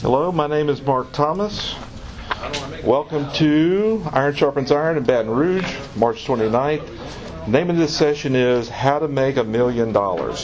Hello, my name is Mark Thomas. Welcome to Iron Sharpens Iron in Baton Rouge, March 29th. The name of this session is How to Make $1 Million.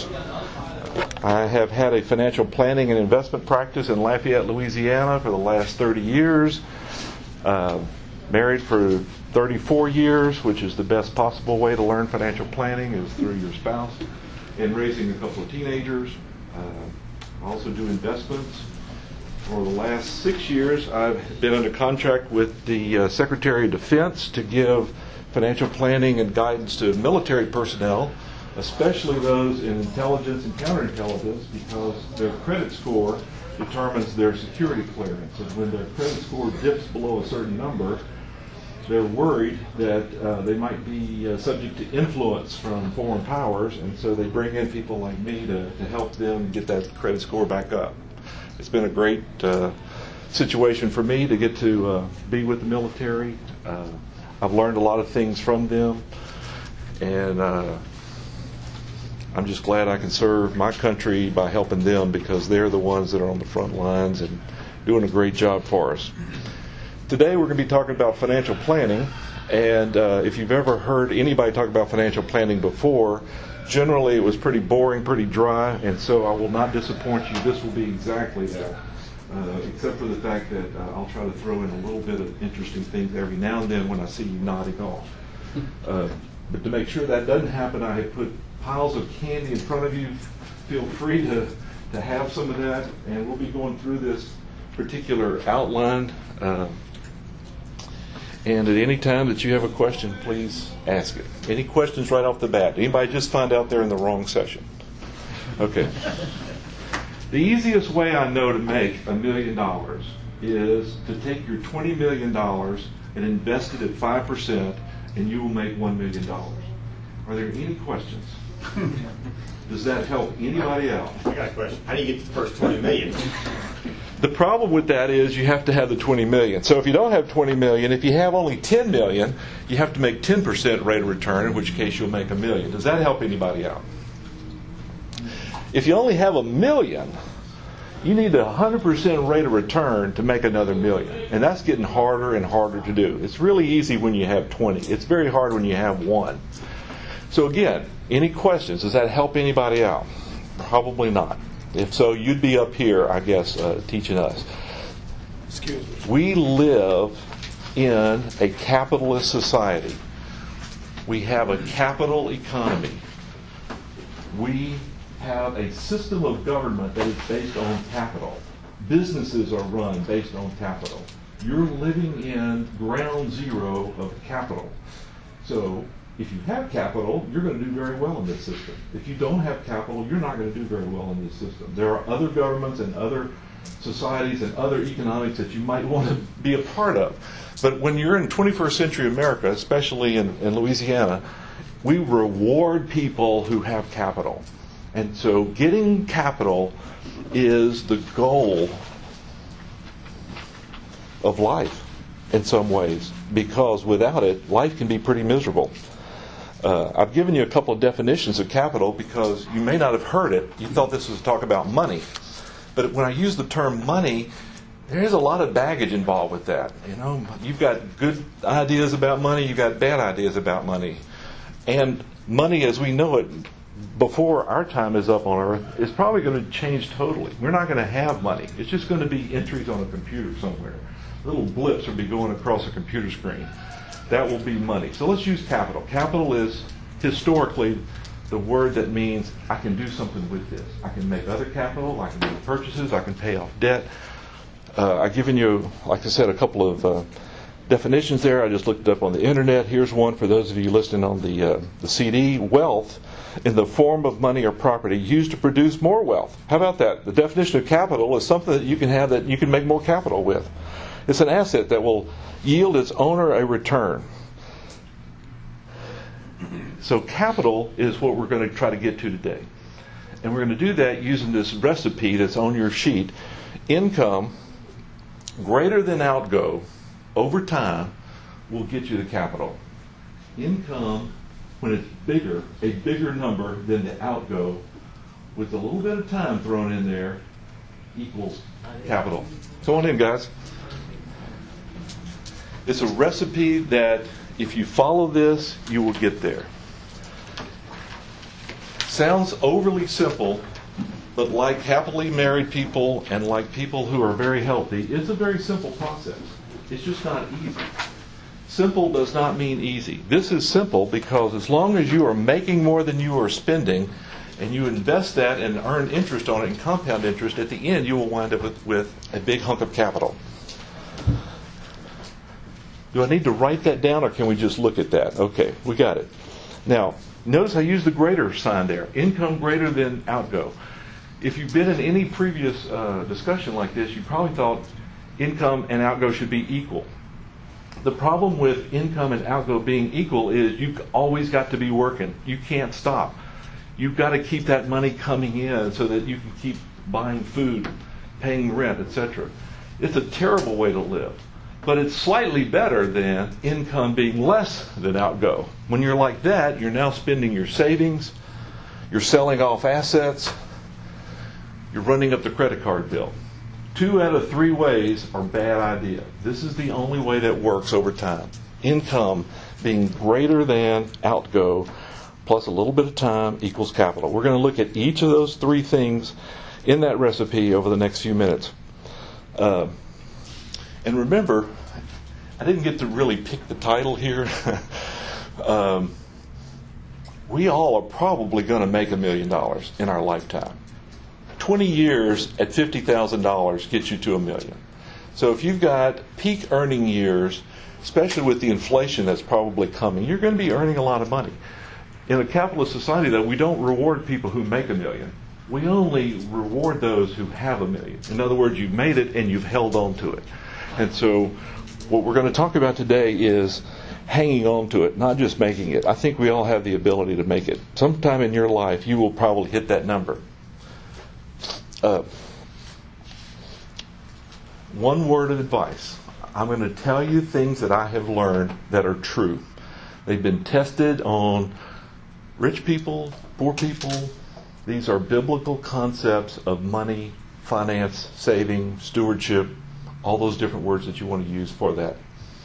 I have had a financial planning and investment practice in Lafayette, Louisiana for the last 30 years. Married for 34 years, which is the best possible way to learn financial planning is through your spouse, and raising a couple of teenagers. I also do investments. For the last 6 years, I've been under contract with the Secretary of Defense to give financial planning and guidance to military personnel, especially those in intelligence and counterintelligence, because their credit score determines their security clearance. And when their credit score dips below a certain number, they're worried that they might be subject to influence from foreign powers, and so they bring in people like me to help them get that credit score back up. It's been a great situation for me to get to be with the military. I've learned a lot of things from them, and I'm just glad I can serve my country by helping them, because they're the ones that are on the front lines and doing a great job for us. Today we're going to be talking about financial planning, and if you've ever heard anybody talk about financial planning before, generally it was pretty boring, pretty dry, and so I will not disappoint you. This will be exactly that, except for the fact that I'll try to throw in a little bit of interesting things every now and then when I see you nodding off. But to make sure that doesn't happen, I have put piles of candy in front of you. Feel free to have some of that, and we'll be going through this particular outline. And at any time that you have a question, please ask it. Any questions right off the bat? Anybody just find out they're in the wrong session? Okay. The easiest way I know to make $1 million is to take your $20 million and invest it at 5%, and you will make $1 million. Are there any questions? Does that help anybody else? I got a question. How do you get the first $20 million? The problem with that is you have to have the $20 million. So if you don't have $20 million, if you have only $10 million, you have to make 10% rate of return, in which case you'll make $1 million. Does that help anybody out? If you only have $1 million, you need a 100% rate of return to make another $1 million. And that's getting harder and harder to do. It's really easy when you have 20. It's very hard when you have 1. So again, any questions? Does that help anybody out? Probably not. If so, you'd be up here, I guess, teaching us. Excuse me. We live in a capitalist society. We have a capital economy. We have a system of government that is based on capital. Businesses are run based on capital. You're living in ground zero of capital. So if you have capital, you're going to do very well in this system. If you don't have capital, you're not going to do very well in this system. There are other governments and other societies and other economics that you might want to be a part of. But when you're in 21st century America, especially in Louisiana, we reward people who have capital. And so getting capital is the goal of life in some ways, because without it, life can be pretty miserable. I've given you a couple of definitions of capital because you may not have heard it. You thought this was a talk about money. But when I use the term money, there's a lot of baggage involved with that. You know, you've got good ideas about money, you've got bad ideas about money. And money as we know it before our time is up on Earth is probably going to change totally. We're not going to have money. It's just going to be entries on a computer somewhere. Little blips will be going across a computer screen. That will be money. So let's use capital. Capital is historically the word that means I can do something with this. I can make other capital, I can make purchases, I can pay off debt. I've given you, like I said, a couple of definitions there. I just looked it up on the internet. Here's one for those of you listening on the CD. Wealth in the form of money or property used to produce more wealth. How about that? The definition of capital is something that you can have that you can make more capital with. It's an asset that will yield its owner a return. So capital is what we're going to try to get to today. And we're going to do that using this recipe that's on your sheet. Income greater than outgo over time will get you the capital. Income, when it's bigger, a bigger number than the outgo, with a little bit of time thrown in there, equals capital. Come on in, guys. It's a recipe that if you follow this, you will get there. Sounds overly simple, but like happily married people and like people who are very healthy, it's a very simple process. It's just not easy. Simple does not mean easy. This is simple because as long as you are making more than you are spending, and you invest that and earn interest on it and compound interest, at the end you will wind up with a big hunk of capital. Do I need to write that down, or can we just look at that? Okay, we got it. Now, notice I used the greater sign there. Income greater than outgo. If you've been in any previous discussion like this, you probably thought income and outgo should be equal. The problem with income and outgo being equal is you've always got to be working. You can't stop. You've got to keep that money coming in so that you can keep buying food, paying rent, etc. It's a terrible way to live. But it's slightly better than income being less than outgo. When you're like that, you're now spending your savings, you're selling off assets, you're running up the credit card bill. 2 out of 3 ways are bad idea. This is the only way that works over time. Income being greater than outgo plus a little bit of time equals capital. We're going to look at each of those 3 things in that recipe over the next few minutes. And remember, I didn't get to really pick the title here. We all are probably going to make $1 million in our lifetime. 20 years at $50,000 gets you to $1 million. So if you've got peak earning years, especially with the inflation that's probably coming, you're going to be earning a lot of money. In a capitalist society, though, we don't reward people who make $1 million. We only reward those who have $1 million. In other words, you've made it and you've held on to it. And so what we're going to talk about today is hanging on to it, not just making it. I think we all have the ability to make it. Sometime in your life, you will probably hit that number. One word of advice. I'm going to tell you things that I have learned that are true. They've been tested on rich people, poor people. These are biblical concepts of money, finance, saving, stewardship, all those different words that you want to use for that.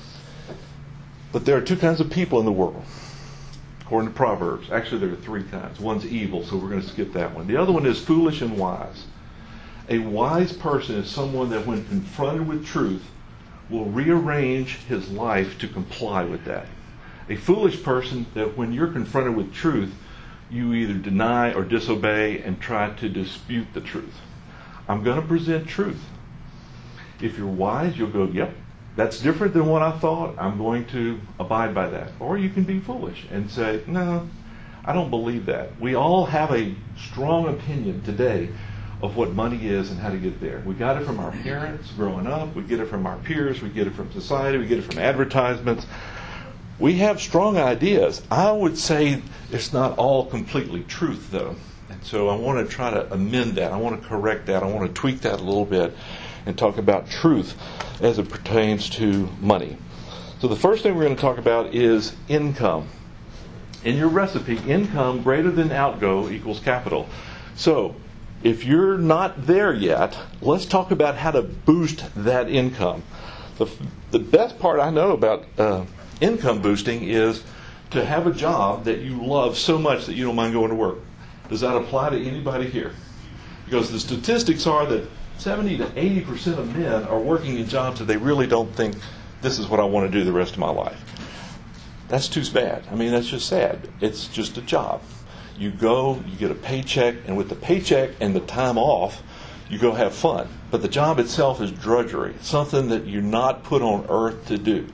But there are 2 kinds of people in the world, according to Proverbs. Actually, there are 3 kinds. One's evil, so we're going to skip that one. The other one is foolish and wise. A wise person is someone that when confronted with truth will rearrange his life to comply with that. A foolish person that when you're confronted with truth, you either deny or disobey and try to dispute the truth. I'm going to present truth. If you're wise, you'll go, yep, that's different than what I thought. I'm going to abide by that. Or you can be foolish and say, no, I don't believe that. We all have a strong opinion today of what money is and how to get there. We got it from our parents growing up. We get it from our peers. We get it from society. We get it from advertisements. We have strong ideas. I would say it's not all completely truth, though. And so I want to try to amend that. I want to correct that. I want to tweak that a little bit and talk about truth as it pertains to money. So the first thing we're going to talk about is income. In your recipe, income greater than outgo equals capital. So if you're not there yet, let's talk about how to boost that income. The best part I know about income boosting is to have a job that you love so much that you don't mind going to work. Does that apply to anybody here? Because the statistics are that 70 to 80% of men are working in jobs that they really don't think this is what I want to do the rest of my life. That's too bad. I mean, that's just sad. It's just a job. You go, you get a paycheck, and with the paycheck and the time off, you go have fun. But the job itself is drudgery, something that you're not put on earth to do.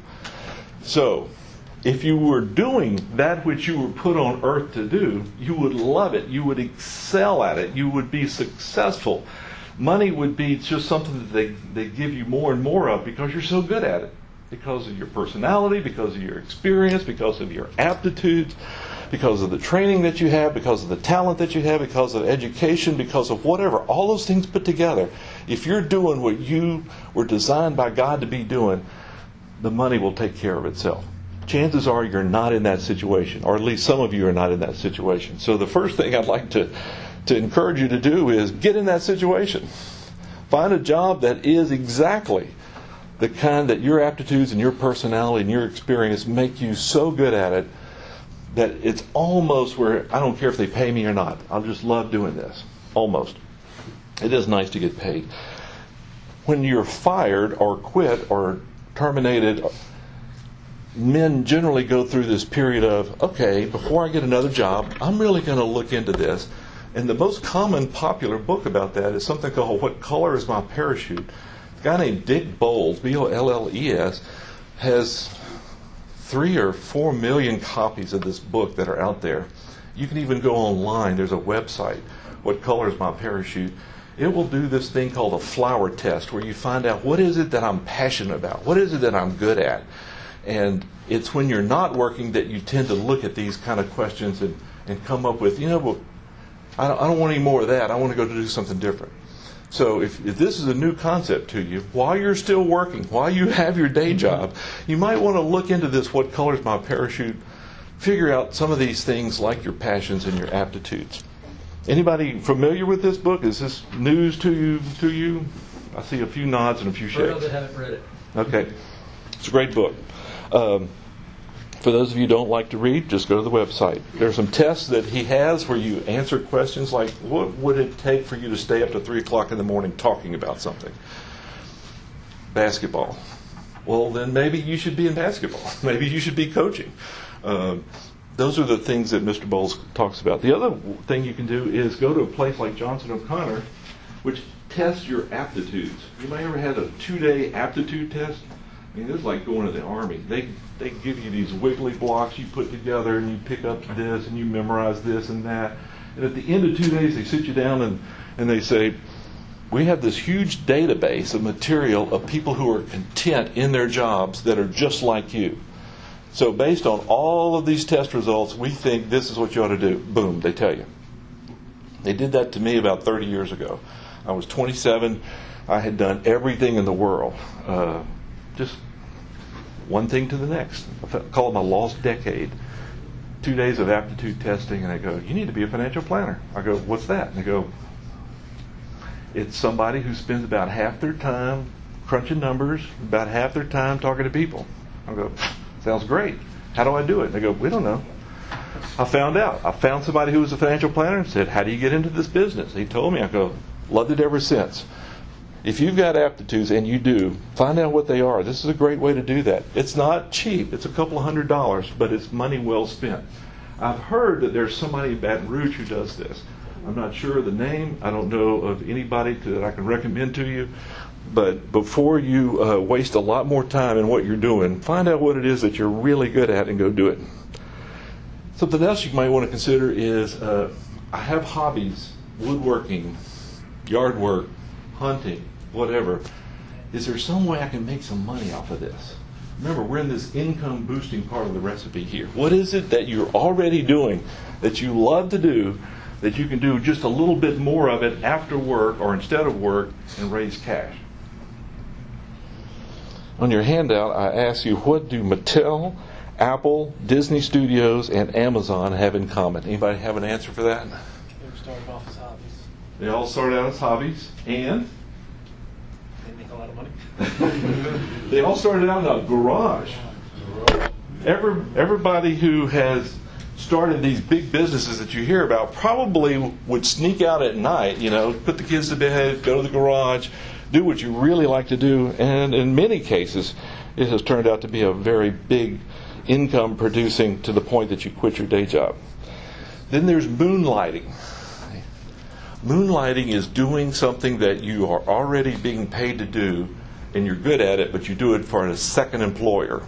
So, if you were doing that which you were put on earth to do, you would love it. You would excel at it. You would be successful. Money would be just something that they give you more and more of because you're so good at it. Because of your personality, because of your experience, because of your aptitudes, because of the training that you have, because of the talent that you have, because of education, because of whatever. All those things put together. If you're doing what you were designed by God to be doing, the money will take care of itself. Chances are you're not in that situation, or at least some of you are not in that situation. So the first thing I'd like to encourage you to do is get in that situation. Find a job that is exactly the kind that your aptitudes and your personality and your experience make you so good at it that it's almost where I don't care if they pay me or not. I'll just love doing this. Almost. It is nice to get paid. When you're fired or quit or terminated, men generally go through this period of, okay, before I get another job, I'm really going to look into this. And the most common popular book about that is something called What Color is My Parachute? A guy named Dick Bolles, Bolles, has 3 or 4 million copies of this book that are out there. You can even go online. There's a website, What Color is My Parachute? It will do this thing called a flower test where you find out what is it that I'm passionate about? What is it that I'm good at? And it's when you're not working that you tend to look at these kind of questions and come up with, well, I don't want any more of that. I want to go to do something different. So if this is a new concept to you, while you're still working, while you have your day job, you might want to look into this, What Color is My Parachute? Figure out some of these things like your passions and your aptitudes. Anybody familiar with this book? Is this news to you? I see a few nods and a few shakes. For those that haven't read it. Okay. It's a great book. For those of you who don't like to read, just go to the website. There are some tests that he has where you answer questions like, what would it take for you to stay up to 3 o'clock in the morning talking about something? Basketball. Well, then maybe you should be in basketball. Maybe you should be coaching. Those are the things that Mr. Bolles talks about. The other thing you can do is go to a place like Johnson O'Connor, which tests your aptitudes. You may ever had a 2-day aptitude test. I mean, it's like going to the Army. They give you these wiggly blocks you put together, and you pick up this, and you memorize this and that. And at the end of 2 days, they sit you down and they say, we have this huge database of material of people who are content in their jobs that are just like you. So based on all of these test results, we think this is what you ought to do. Boom, they tell you. They did that to me about 30 years ago. I was 27. I had done everything in the world. Just one thing to the next. I call it my lost decade. 2 days of aptitude testing, and they go, you need to be a financial planner. I go, what's that? And they go, it's somebody who spends about half their time crunching numbers, about half their time talking to people. I go, sounds great. How do I do it? And they go, we don't know. I found out. I found somebody who was a financial planner and said, how do you get into this business? He told me. I go, loved it ever since. If you've got aptitudes, and you do, find out what they are. This is a great way to do that. It's not cheap. It's a couple of $100s, but it's money well spent. I've heard that there's somebody in Baton Rouge who does this. I'm not sure of the name. I don't know of anybody that I can recommend to you. But before you waste a lot more time in what you're doing, find out what it is that you're really good at and go do it. Something else you might want to consider is I have hobbies, woodworking, yard work, hunting, whatever. Is there some way I can make some money off of this? Remember, we're in this income boosting part of the recipe here. What is it that you're already doing that you love to do that you can do just a little bit more of it after work or instead of work and raise cash? On your handout, I asked you, what do Mattel, Apple, Disney Studios, and Amazon have in common? Anybody have an answer for that? They were started off as hobbies. They all started out as hobbies, and They make a lot of money. they all started out in a garage. Everybody who has started these big businesses that you hear about probably would sneak out at night, put the kids to bed, go to the garage, do what you really like to do, and in many cases, it has turned out to be a very big income producing to the point that you quit your day job. Then there's moonlighting. Moonlighting is doing something that you are already being paid to do, and you're good at it, but you do it for a second employer.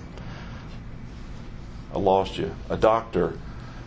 I lost you. A doctor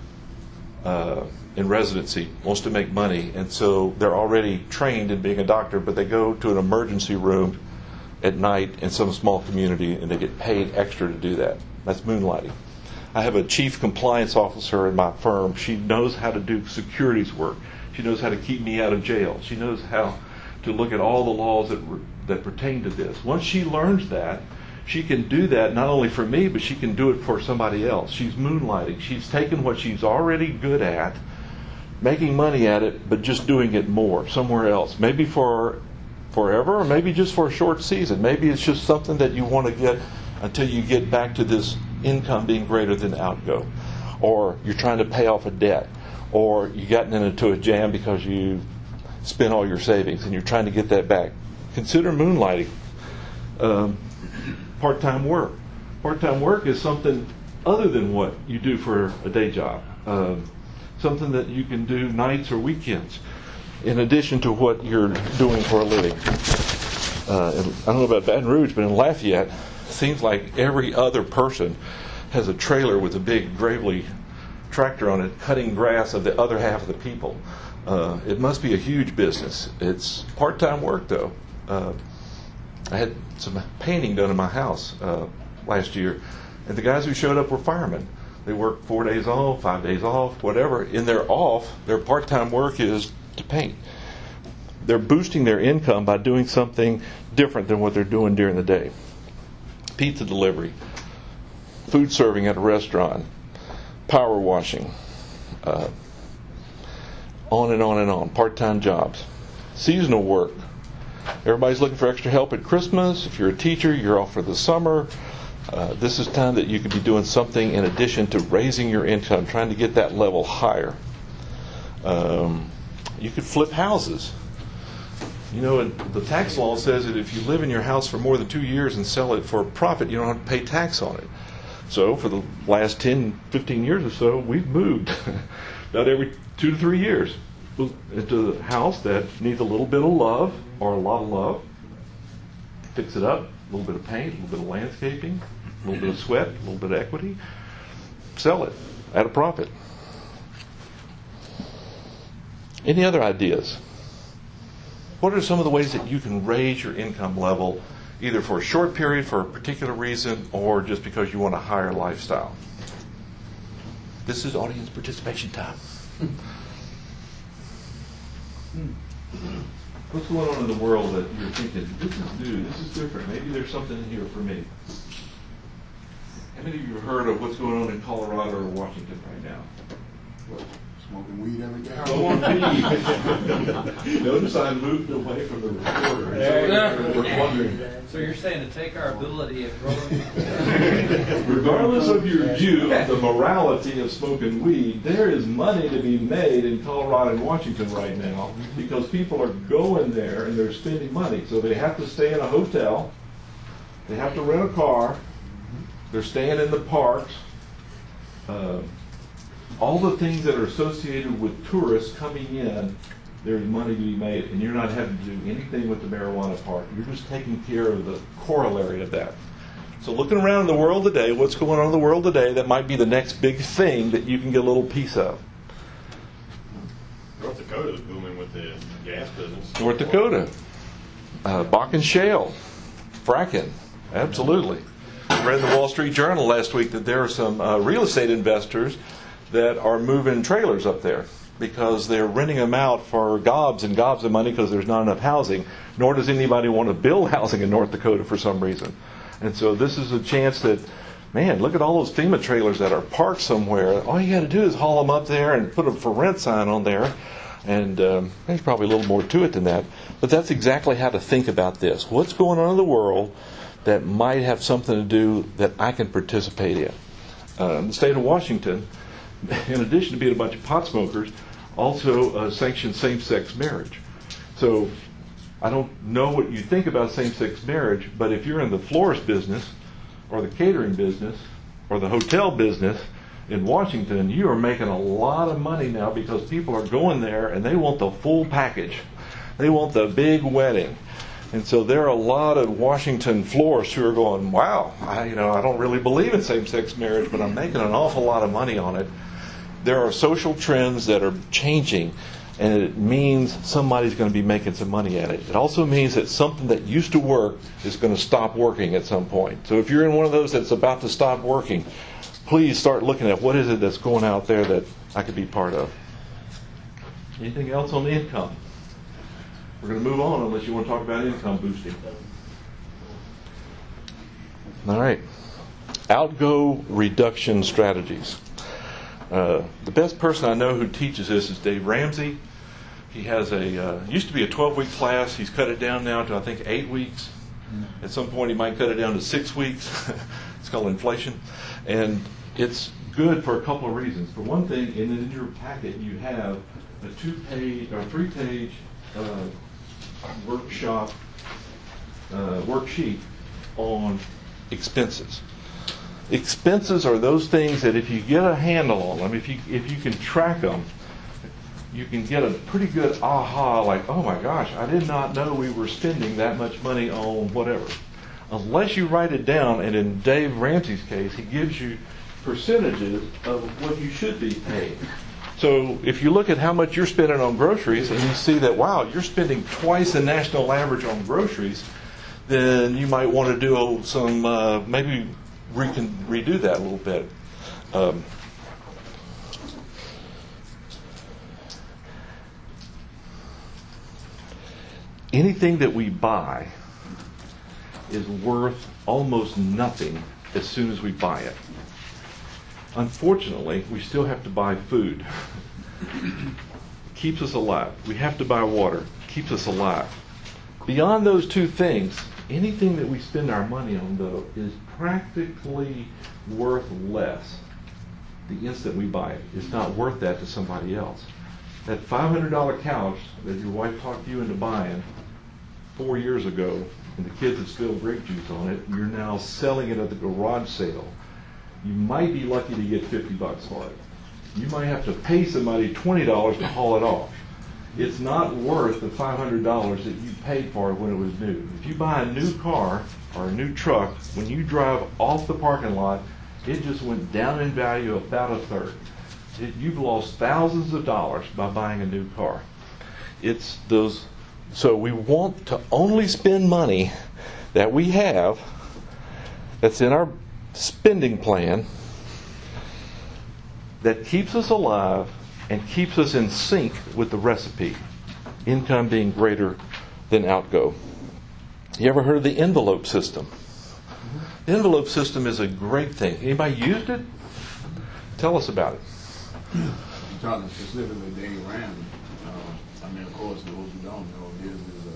in residency wants to make money, and so they're already trained in being a doctor, but they go to an emergency room at night in some small community, and they get paid extra to do that. That's moonlighting. I have a chief compliance officer in my firm. She knows how to do securities work. She knows how to keep me out of jail. She knows how to look at all the laws that pertain to this. Once she learns that, she can do that not only for me, but she can do it for somebody else. She's moonlighting. She's taken what she's already good at, making money at it, but just doing it more somewhere else. Maybe for forever, or maybe just for a short season. Maybe it's just something that you want to get until you get back to this income being greater than outgo. Or you're trying to pay off a debt. Or you've gotten into a jam because you spent all your savings and you're trying to get that back. Consider moonlighting. Part-time work. Part-time work is something other than what you do for a day job. Something that you can do nights or weekends in addition to what you're doing for a living. I don't know about Baton Rouge, but in Lafayette, it seems like every other person has a trailer with a big Gravely tractor on it cutting grass of the other half of the people. It must be a huge business. It's part-time work, though. I had some painting done in my house last year, and the guys who showed up were firemen. They work 4 days off, 5 days off, whatever. In their off, their part-time work is to paint. They're boosting their income by doing something different than what they're doing during the day. Pizza delivery, food serving at a restaurant, power washing, on and on and on. Part-time jobs. Seasonal work. Everybody's looking for extra help at Christmas. If you're a teacher, you're off for the summer. This is time that you could be doing something in addition to raising your income, trying to get that level higher. You could flip houses. You know, the tax law says that if you live in your house for more than 2 years and sell it for a profit, you don't have to pay tax on it. So for the last 10, 15 years or so, we've moved about every 2 to 3 years into a house that needs a little bit of love or a lot of love. Fix it up, a little bit of paint, a little bit of landscaping, a little bit of sweat, a little bit of equity. Sell it at a profit. Any other ideas? What are some of the ways that you can raise your income level, either for a short period, for a particular reason, or just because you want a higher lifestyle? This is audience participation time. What's going on in the world that you're thinking, this is new, this is different, maybe there's something in here for me? How many of you have heard of what's going on in Colorado or Washington right now? Smoking weed every day. Notice I moved away from the recorder. We're wondering. So you're saying to take our ability at growing? Regardless of your view of the morality of smoking weed, there is money to be made in Colorado and Washington right now because people are going there and they're spending money. So they have to stay in a hotel. They have to rent a car. They're staying in the parks. All the things that are associated with tourists coming in, there's money to be made, and you're not having to do anything with the marijuana part. You're just taking care of the corollary of that. So looking around in the world today, what's going on in the world today that might be the next big thing that you can get a little piece of? North Dakota is booming with the gas business. North Dakota. Bakken Shale. Fracking. Absolutely. I read in the Wall Street Journal last week that there are some real estate investors that are moving trailers up there because they're renting them out for gobs and gobs of money because there's not enough housing, nor does anybody want to build housing in North Dakota for some reason. And so this is a chance that, man, look at all those FEMA trailers that are parked somewhere. All you got to do is haul them up there and put a for rent sign on there. And there's probably a little more to it than that. But that's exactly how to think about this. What's going on in the world that might have something to do that I can participate in? The state of Washington, in addition to being a bunch of pot smokers, also sanctions same-sex marriage. So I don't know what you think about same-sex marriage, but if you're in the florist business or the catering business or the hotel business in Washington, you are making a lot of money now because people are going there and they want the full package. They want the big wedding. And so there are a lot of Washington florists who are going, wow, I don't really believe in same-sex marriage, but I'm making an awful lot of money on it. There are social trends that are changing, and it means somebody's going to be making some money at it. It also means that something that used to work is going to stop working at some point. So if you're in one of those that's about to stop working, please start looking at what is it that's going out there that I could be part of. Anything else on the income? We're going to move on unless you want to talk about income boosting. All right. Outgo reduction strategies. The best person I know who teaches this is Dave Ramsey. He has used to be a 12-week class. He's cut it down now to, I think, 8 weeks. At some point, he might cut it down to 6 weeks. It's called inflation. And it's good for a couple of reasons. For one thing, in your packet, you have a 2-page or 3-page worksheet on expenses. Expenses are those things that if you get a handle on them, if you can track them, you can get a pretty good aha, like, oh my gosh, I did not know we were spending that much money on whatever. Unless you write it down, and in Dave Ramsey's case, he gives you percentages of what you should be paying. So if you look at how much you're spending on groceries and you see that, wow, you're spending twice the national average on groceries, then you might want to do some, maybe redo that a little bit. Anything that we buy is worth almost nothing as soon as we buy it. Unfortunately, we still have to buy food. It keeps us alive. We have to buy water. It keeps us alive. Beyond those two things, anything that we spend our money on, though, is practically worth less the instant we buy it. It's not worth that to somebody else. That $500 couch that your wife talked you into buying 4 years ago, and the kids had spilled grape juice on it, you're now selling it at the garage sale. You might be lucky to get $50 for it. You might have to pay somebody $20 to haul it off. It's not worth the $500 that you paid for it when it was new. If you buy a new car or a new truck, when you drive off the parking lot, it just went down in value about a third. You've lost thousands of dollars by buying a new car. It's those. So we want to only spend money that we have that's in our spending plan that keeps us alive and keeps us in sync with the recipe. Income being greater than outgo. You ever heard of the envelope system? The envelope system is a great thing. Anybody used it? Tell us about it. You're talking specifically Dave Ramsey. Of course, those who don't know, this is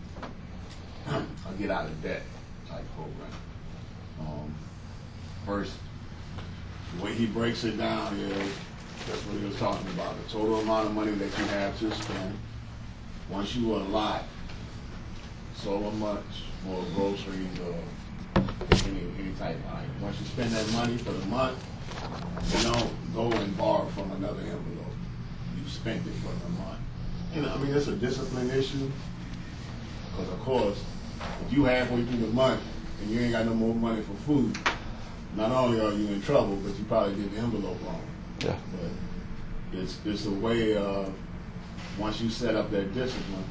a get out of debt type program. First, the way he breaks it down is that's what he was talking about. The total amount of money that you have to spend. Once you allot so much for groceries or any type of item. Once you spend that money for the month, you don't go and borrow from another envelope. You spent it for the month. And it's a discipline issue. Because of course, if you halfway through the month and you ain't got no more money for food, not only are you in trouble, but you probably did the envelope wrong. Yeah. But it's a way of, once you set up that discipline,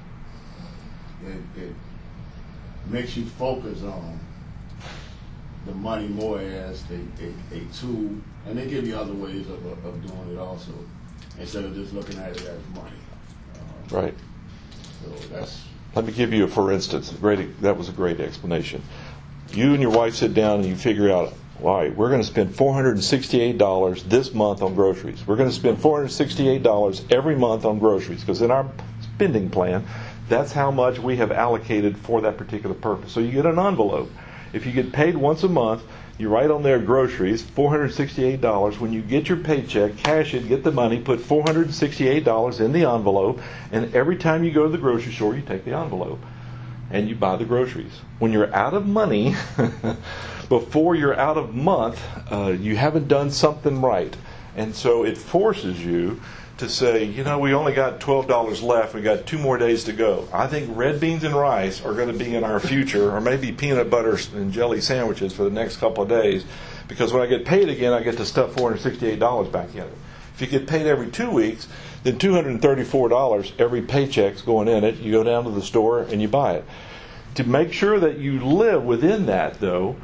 it makes you focus on the money more as a tool, and they give you other ways of doing it also, instead of just looking at it as money. Right. So that's. Let me give you a for instance. That was a great explanation. You and your wife sit down and you figure out, all right, we're going to spend $468 this month on groceries. We're going to spend $468 every month on groceries, because in our spending plan, that's how much we have allocated for that particular purpose. So you get an envelope. If you get paid once a month, you write on there groceries, $468. When you get your paycheck, cash it, get the money, put $468 in the envelope, and every time you go to the grocery store, you take the envelope and you buy the groceries. When you're out of money, before you're out of month, you haven't done something right. And so it forces you to say, we only got $12 left. We got 2 more days to go. I think red beans and rice are going to be in our future, or maybe peanut butter and jelly sandwiches for the next couple of days, because when I get paid again, I get to stuff $468 back in it. If you get paid every 2 weeks, then $234 every paycheck's going in it. You go down to the store and you buy it. To make sure that you live within that, though,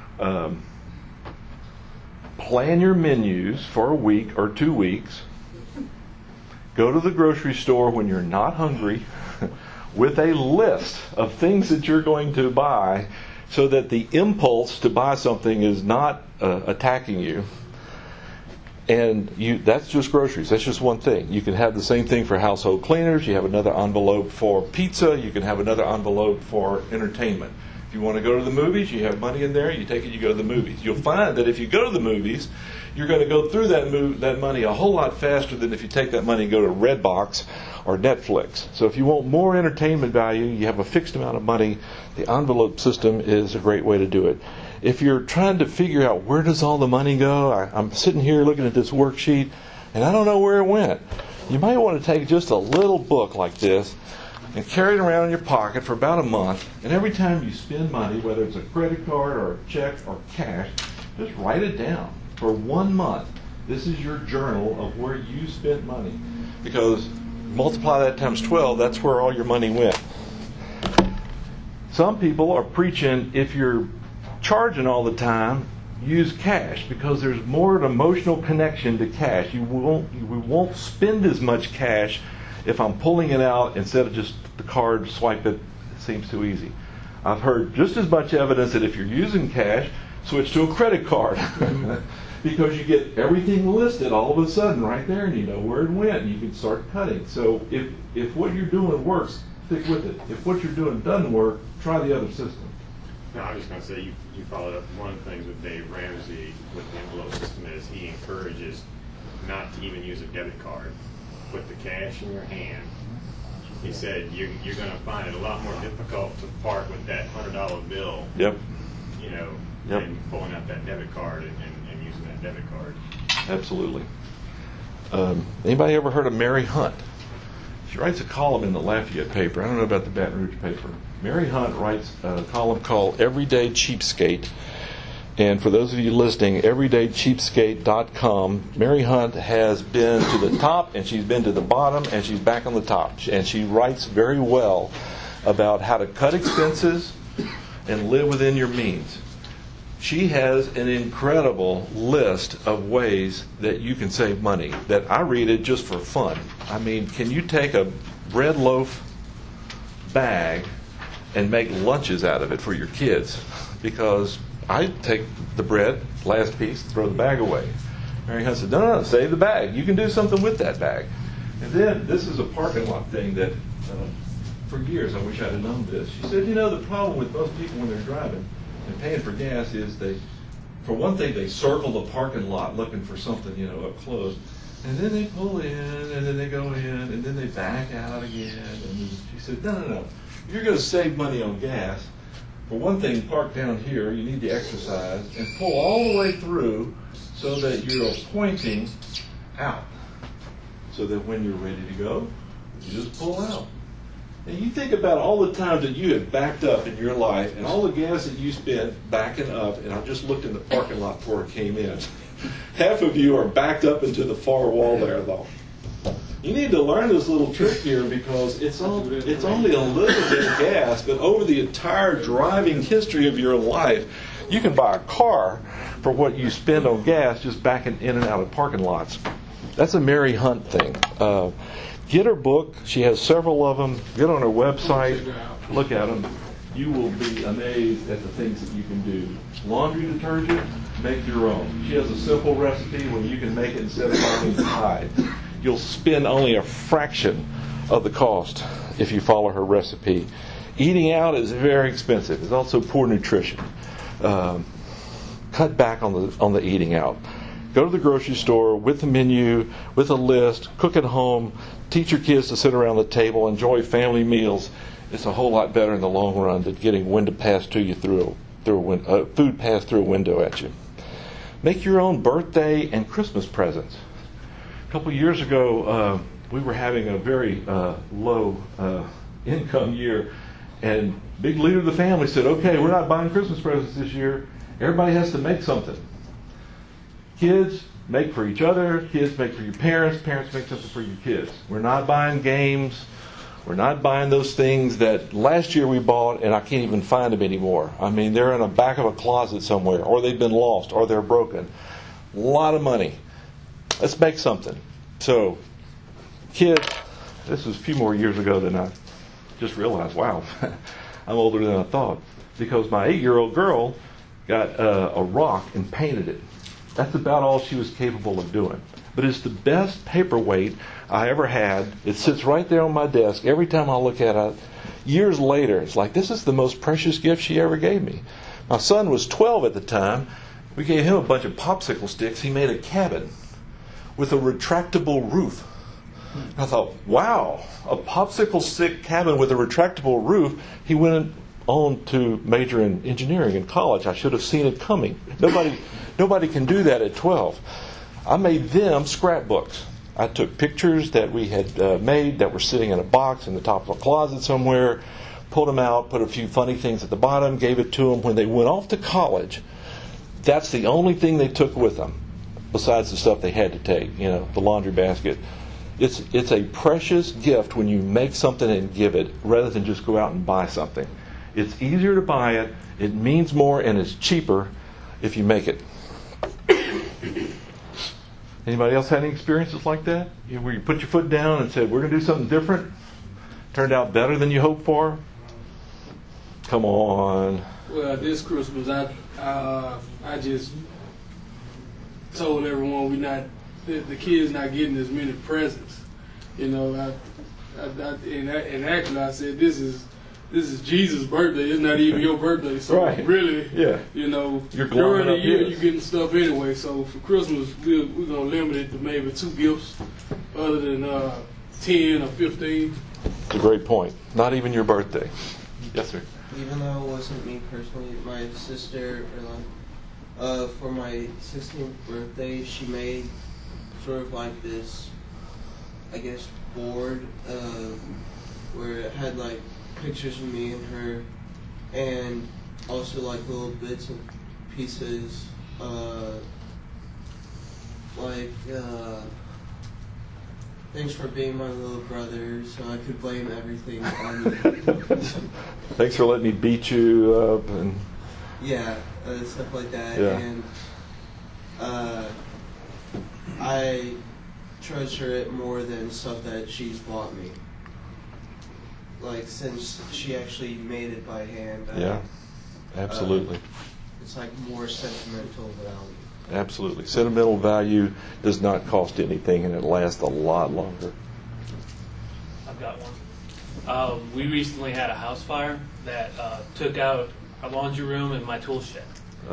plan your menus for a week or 2 weeks. Go to the grocery store when you're not hungry with a list of things that you're going to buy, so that the impulse to buy something is not attacking you. And that's just groceries. That's just one thing. You can have the same thing for household cleaners. You have another envelope for pizza. You can have another envelope for entertainment. If you want to go to the movies, you have money in there. You take it, you go to the movies. You'll find that if you go to the movies, you're going to go through that money a whole lot faster than if you take that money and go to Redbox or Netflix. So if you want more entertainment value, you have a fixed amount of money. The envelope system is a great way to do it. If you're trying to figure out where does all the money go, I'm sitting here looking at this worksheet, and I don't know where it went. You might want to take just a little book like this and carry it around in your pocket for about a month, and every time you spend money, whether it's a credit card or a check or cash, just write it down. For 1 month, this is your journal of where you spent money. Because multiply that times 12, that's where all your money went. Some people are preaching, if you're charging all the time, use cash, because there's more an emotional connection to cash. We won't spend as much cash if I'm pulling it out instead of just the card, swipe it. It seems too easy. I've heard just as much evidence that if you're using cash, switch to a credit card. Because you get everything listed all of a sudden right there, and you know where it went, and you can start cutting. So if what you're doing works, stick with it. If what you're doing doesn't work, try the other system. No, I was just going to say, you followed up. One of the things with Dave Ramsey with the envelope system is he encourages not to even use a debit card. Put the cash in your hand. He said you're going to find it a lot more difficult to part with that $100 bill. Yep. Than pulling out that debit card and using that debit card. Absolutely. Anybody ever heard of Mary Hunt? She writes a column in the Lafayette paper. I don't know about the Baton Rouge paper. Mary Hunt writes a column called Everyday Cheapskate. And for those of you listening, everydaycheapskate.com, Mary Hunt has been to the top, and she's been to the bottom, and she's back on the top. And she writes very well about how to cut expenses and live within your means. She has an incredible list of ways that you can save money, that I read it just for fun. I mean, can you take a bread loaf bag and make lunches out of it for your kids? Because I take the bread, last piece, throw the bag away. Mary Hunt said, no, save the bag. You can do something with that bag. And then, this is a parking lot thing that, for years, I wish I'd have known this. She said, the problem with most people when they're driving and paying for gas is for one thing, they circle the parking lot looking for something, up close. And then they pull in, and then they go in, and then they back out again. And she said, no. If you're going to save money on gas, for one thing, park down here, you need to exercise, and pull all the way through so that you're pointing out. So that when you're ready to go, you just pull out. And you think about all the times that you have backed up in your life and all the gas that you spent backing up, and I just looked in the parking lot before it came in. Half of you are backed up into the far wall there, though. You need to learn this little trick here, because it's only a little bit of gas, but over the entire driving history of your life, you can buy a car for what you spend on gas just backing in and out of parking lots. That's a Mary Hunt thing. Get her book. She has several of them. Get on her website. Look at them. You will be amazed at the things that you can do. Laundry detergent, make your own. She has a simple recipe where you can make it instead of buying Tide. You'll spend only a fraction of the cost if you follow her recipe. Eating out is very expensive. It's also poor nutrition. Cut back on the eating out. Go to the grocery store with a menu, with a list, cook at home, teach your kids to sit around the table, enjoy family meals. It's a whole lot better in the long run than getting wind to pass to you through food passed through a window at you. Make your own birthday and Christmas presents. A couple of years ago, we were having a very low income year, and big leader of the family said, okay, we're not buying Christmas presents this year. Everybody has to make something. Kids, make for each other. Kids, make for your parents. Parents, make something for your kids. We're not buying games. We're not buying those things that last year we bought and I can't even find them anymore. I mean, they're in the back of a closet somewhere, or they've been lost, or they're broken. A lot of money. Let's make something. So, kids, this was a few more years ago than I just realized, wow, I'm older than I thought. Because my 8-year-old girl got a rock and painted it. That's about all she was capable of doing. But it's the best paperweight I ever had. It sits right there on my desk. Every time I look at it, years later, it's like, this is the most precious gift she ever gave me. My son was 12 at the time. We gave him a bunch of popsicle sticks. He made a cabin with a retractable roof. I thought, wow, a popsicle stick cabin with a retractable roof. He went on to major in engineering in college. I should have seen it coming. Nobody can do that at 12. I made them scrapbooks. I took pictures that we had made that were sitting in a box in the top of a closet somewhere, pulled them out, put a few funny things at the bottom, gave it to them. When they went off to college, that's the only thing they took with them, besides the stuff they had to take, the laundry basket. It's a precious gift when you make something and give it, rather than just go out and buy something. It's easier to buy it, it means more, and it's cheaper if you make it. Anybody else had any experiences like that? Where you put your foot down and said, we're going to do something different? Turned out better than you hoped for? Come on. Well, this Christmas, I just told everyone the kids not getting as many presents. And actually I said, this is Jesus' birthday. It's not even your birthday. So right. Really, yeah. You're during the year you're getting stuff anyway. So for Christmas, we're going to limit it to maybe 2 gifts other than 10 or 15. It's a great point. Not even your birthday. Yes, sir. Even though it wasn't me personally, my sister, for my 16th birthday, she made sort of like this, I guess, board where it had like pictures of me and her, and also like little bits and pieces, thanks for being my little brother, so I could blame everything on you. Thanks for letting me beat you up and stuff like that. Yeah. And I treasure it more than stuff that she's bought me. Like, since she actually made it by hand. Yeah, absolutely. It's like more sentimental value. Absolutely. Sentimental value does not cost anything, and it lasts a lot longer. I've got one. We recently had a house fire that took out our laundry room and my tool shed.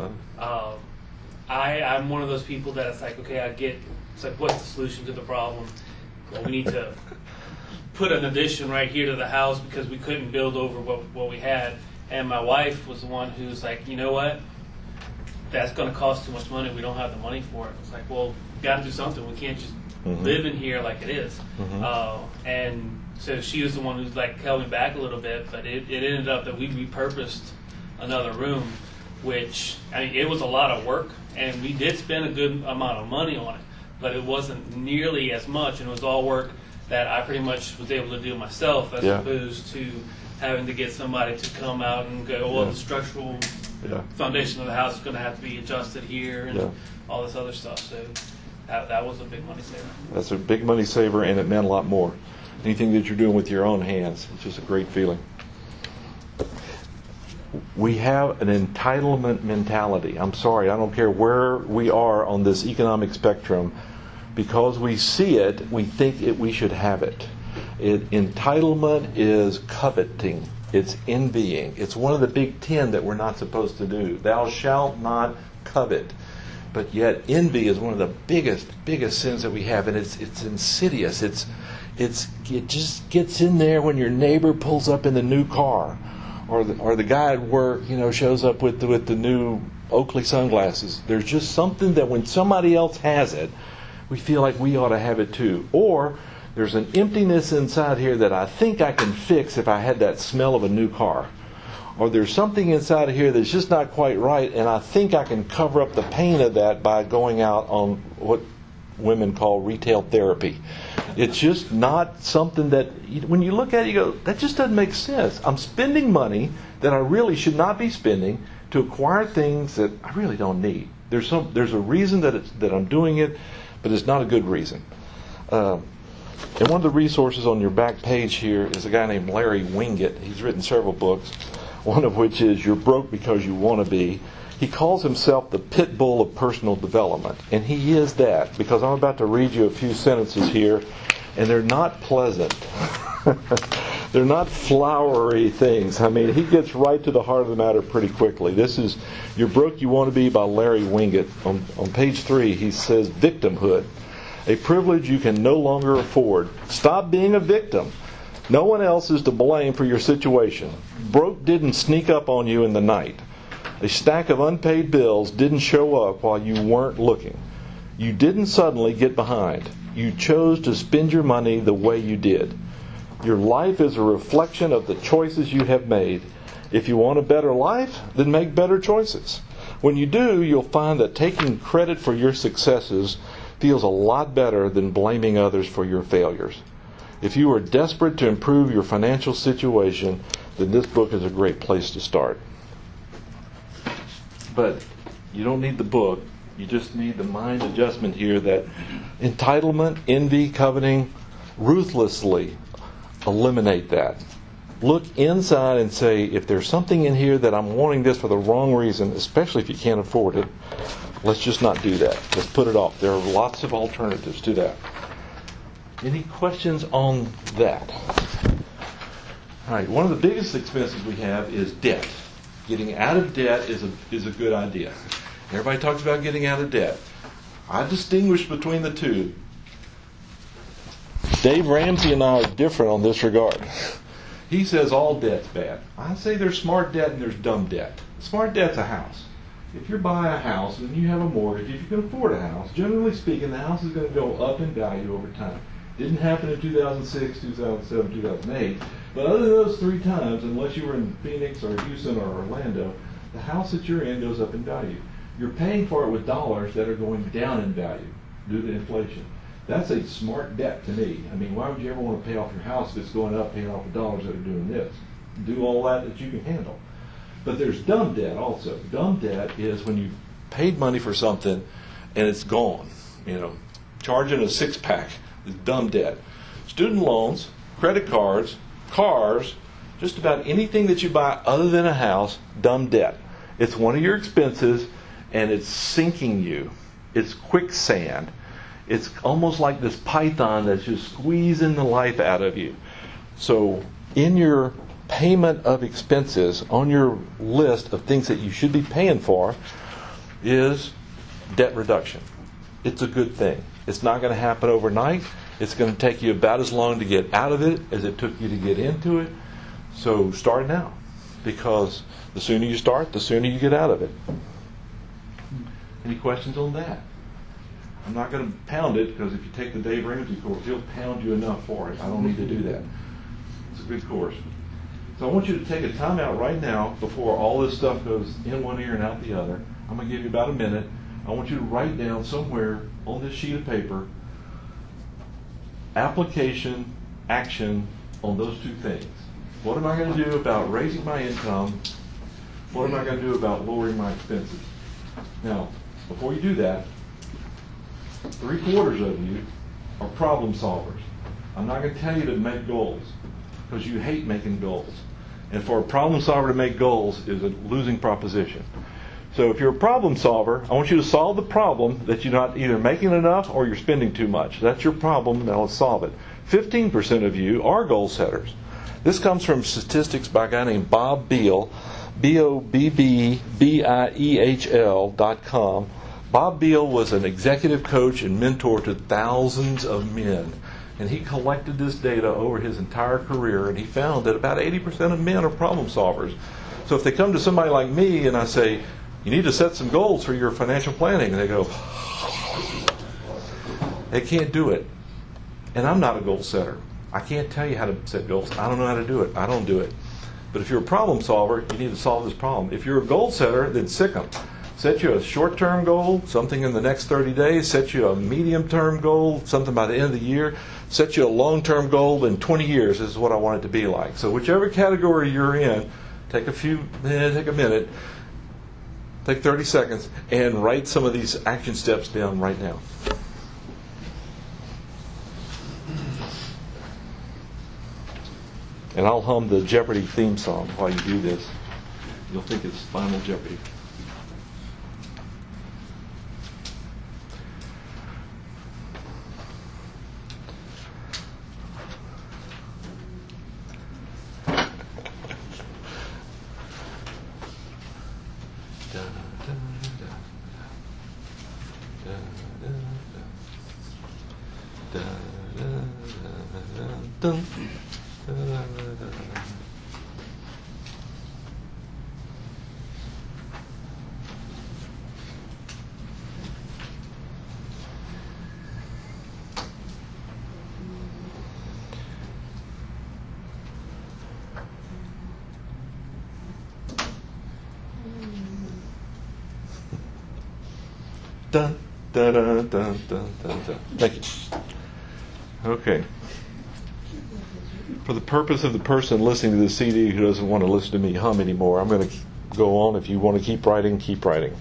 I'm one of those people that it's like, okay, it's like, what's the solution to the problem? Well, we need to put an addition right here to the house because we couldn't build over what we had. And my wife was the one who's like, you know what? That's going to cost too much money. We don't have the money for it. It's like, well, we got to do something. We can't just live in here like it is. And so she was the one who's like held me back a little bit, but it ended up that we repurposed another room, which, I mean, it was a lot of work, and we did spend a good amount of money on it, but it wasn't nearly as much, and it was all work that I pretty much was able to do myself as opposed to having to get somebody to come out and go, well, the structural foundation of the house is going to have to be adjusted here and all this other stuff. So that was a big money saver. That's a big money saver, and it meant a lot more. Anything that you're doing with your own hands, it's just a great feeling. We have an entitlement mentality. I'm sorry, I don't care where we are on this economic spectrum. Because we see it, we think we should have it. Entitlement is coveting. It's envying. It's one of the big 10 that we're not supposed to do. Thou shalt not covet. But yet envy is one of the biggest sins that we have, and it's insidious. It just gets in there when your neighbor pulls up in the new car, or the guy at work, shows up with the new Oakley sunglasses. There's just something that when somebody else has it, we feel like we ought to have it too. Or there's an emptiness inside here that I think I can fix if I had that smell of a new car. Or there's something inside of here that's just not quite right, and I think I can cover up the pain of that by going out on what women call retail therapy. It's just not something that, when you look at it, you go, that just doesn't make sense. I'm spending money that I really should not be spending to acquire things that I really don't need. There's a reason that I'm doing it, but it's not a good reason. And one of the resources on your back page here is a guy named Larry Winget. He's written several books. one of which is you're broke because you want to be. He calls himself the pit bull of personal development, and he is that, because I'm about to read you a few sentences here, and they're not pleasant. They're not flowery things. I mean, he gets right to the heart of the matter pretty quickly. This is You're Broke You Want to Be by Larry Winget. On page 3, he says, victimhood, a privilege you can no longer afford. Stop being a victim. No one else is to blame for your situation. Broke didn't sneak up on you in the night. A stack of unpaid bills didn't show up while you weren't looking. You didn't suddenly get behind. You chose to spend your money the way you did. Your life is a reflection of the choices you have made. If you want a better life, then make better choices. When you do, you'll find that taking credit for your successes feels a lot better than blaming others for your failures. If you are desperate to improve your financial situation, then this book is a great place to start. But you don't need the book. You just need the mind adjustment here that entitlement, envy, coveting, ruthlessly eliminate that. Look inside and say, if there's something in here that I'm wanting this for the wrong reason, especially if you can't afford it, let's just not do that. Let's put it off. There are lots of alternatives to that. Any questions on that? All right, one of the biggest expenses we have is debt. Getting out of debt is a good idea. Everybody talks about getting out of debt. I distinguish between the two. Dave Ramsey and I are different on this regard. He says all debt's bad. I say there's smart debt and there's dumb debt. Smart debt's a house. If you buy a house and you have a mortgage, if you can afford a house, generally speaking, the house is going to go up in value over time. Didn't happen in 2006, 2007, 2008. But other than those 3 times, unless you were in Phoenix or Houston or Orlando, the house that you're in goes up in value. You're paying for it with dollars that are going down in value due to inflation. That's a smart debt to me. I mean, why would you ever want to pay off your house if it's going up, paying off the dollars that are doing this? Do all that you can handle. But there's dumb debt also. Dumb debt is when you paid money for something and it's gone. You know, charging a 6-pack is dumb debt. Student loans, credit cards, cars, just about anything that you buy other than a house, dumb debt. It's one of your expenses and it's sinking you. It's quicksand. It's almost like this python that's just squeezing the life out of you. So in your payment of expenses, on your list of things that you should be paying for, is debt reduction. It's a good thing. It's not going to happen overnight. It's going to take you about as long to get out of it as it took you to get into it. So start now, because the sooner you start, the sooner you get out of it. Any questions on that? I'm not going to pound it, because if you take the Dave Ramsey course, he'll pound you enough for it. I don't need to do that. It's a good course. So I want you to take a time out right now before all this stuff goes in one ear and out the other. I'm going to give you about a minute. I want you to write down somewhere on this sheet of paper application, action on those 2 things. What am I going to do about raising my income? What am I going to do about lowering my expenses? Now, before you do that, 3/4 of you are problem solvers. I'm not going to tell you to make goals, because you hate making goals. And for a problem solver to make goals is a losing proposition. So if you're a problem solver, I want you to solve the problem that you're not either making enough or you're spending too much. That's your problem. Now let's solve it. 15% of you are goal setters. This comes from statistics by a guy named Bob Beal, BOBBBIEHL.com. Bob Beal was an executive coach and mentor to thousands of men. And he collected this data over his entire career, and he found that about 80% of men are problem solvers. So if they come to somebody like me and I say, you need to set some goals for your financial planning, and they go, they can't do it. And I'm not a goal setter. I can't tell you how to set goals. I don't know how to do it. I don't do it. But if you're a problem solver, you need to solve this problem. If you're a goal setter, then sick them. Set you a short-term goal, something in the next 30 days. Set you a medium-term goal, something by the end of the year. Set you a long-term goal in 20 years. This is what I want it to be like. So whichever category you're in, take a minute, take 30 seconds, and write some of these action steps down right now. And I'll hum the Jeopardy theme song while you do this. You'll think it's Final Jeopardy. Dun, dun, dun, dun, dun, dun, dun. Thank you. Okay. For the purpose of the person listening to the CD who doesn't want to listen to me hum anymore, I'm going to go on. If you want to keep writing, keep writing.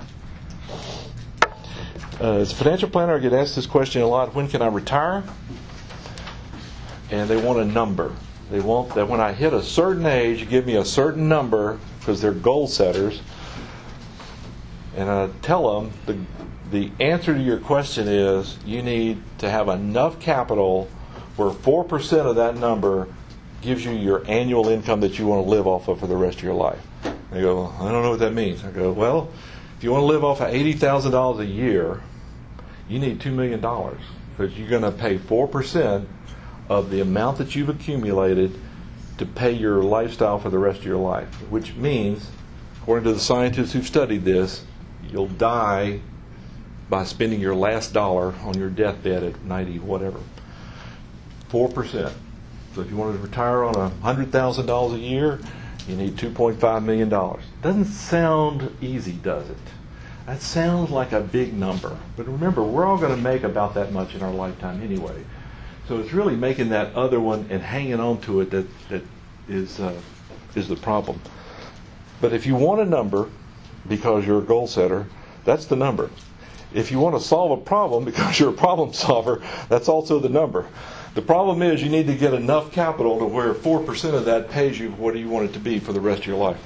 As a financial planner, I get asked this question a lot. When can I retire? And they want a number. They want that when I hit a certain age, you give me a certain number, because they're goal setters. And I tell them the answer to your question is you need to have enough capital where 4% of that number gives you your annual income that you want to live off of for the rest of your life. They go, well, I don't know what that means. I go, well, if you want to live off of $80,000 a year, you need $2 million, because you're going to pay 4% of the amount that you've accumulated to pay your lifestyle for the rest of your life, which means, according to the scientists who've studied this, you'll die by spending your last dollar on your deathbed at 90, whatever. 4%. So if you wanted to retire on $100,000 a year, you need $2.5 million. Doesn't sound easy, does it? That sounds like a big number. But remember, we're all going to make about that much in our lifetime anyway. So it's really making that other one and hanging on to it that is the problem. But if you want a number, because you're a goal setter, that's the number. If you want to solve a problem because you're a problem solver, that's also the number. The problem is you need to get enough capital to where 4% of that pays you what do you want it to be for the rest of your life.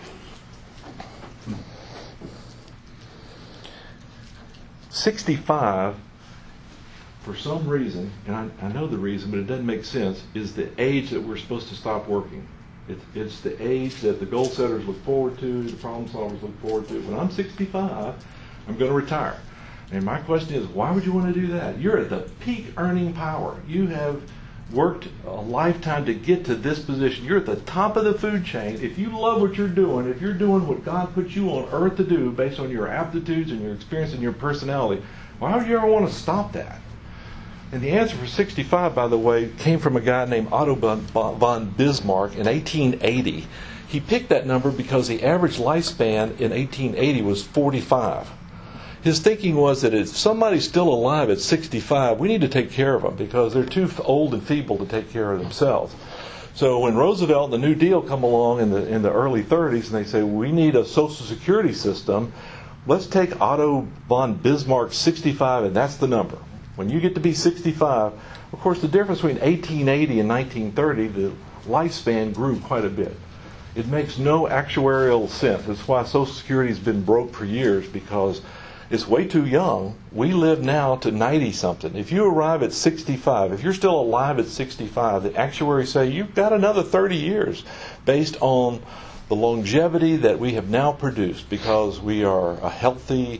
65, for some reason, and I know the reason, but it doesn't make sense, is the age that we're supposed to stop working. It's the age that the goal setters look forward to, the problem solvers look forward to. When I'm 65, I'm going to retire. And my question is, why would you want to do that? You're at the peak earning power. You have worked a lifetime to get to this position. You're at the top of the food chain. If you love what you're doing, if you're doing what God put you on earth to do based on your aptitudes and your experience and your personality, why would you ever want to stop that? And the answer for 65, by the way, came from a guy named Otto von Bismarck in 1880. He picked that number because the average lifespan in 1880 was 45. His thinking was that if somebody's still alive at 65, we need to take care of them because they're too old and feeble to take care of themselves. So when Roosevelt and the New Deal come along in the early 30s and they say, we need a Social Security system, let's take Otto von Bismarck's 65 and that's the number. When you get to be 65, of course the difference between 1880 and 1930, the lifespan grew quite a bit. It makes no actuarial sense. That's why Social Security has been broke for years, because it's way too young. We live now to 90-something. If you arrive at 65, if you're still alive at 65, the actuaries say you've got another 30 years based on the longevity that we have now produced because we are a healthy,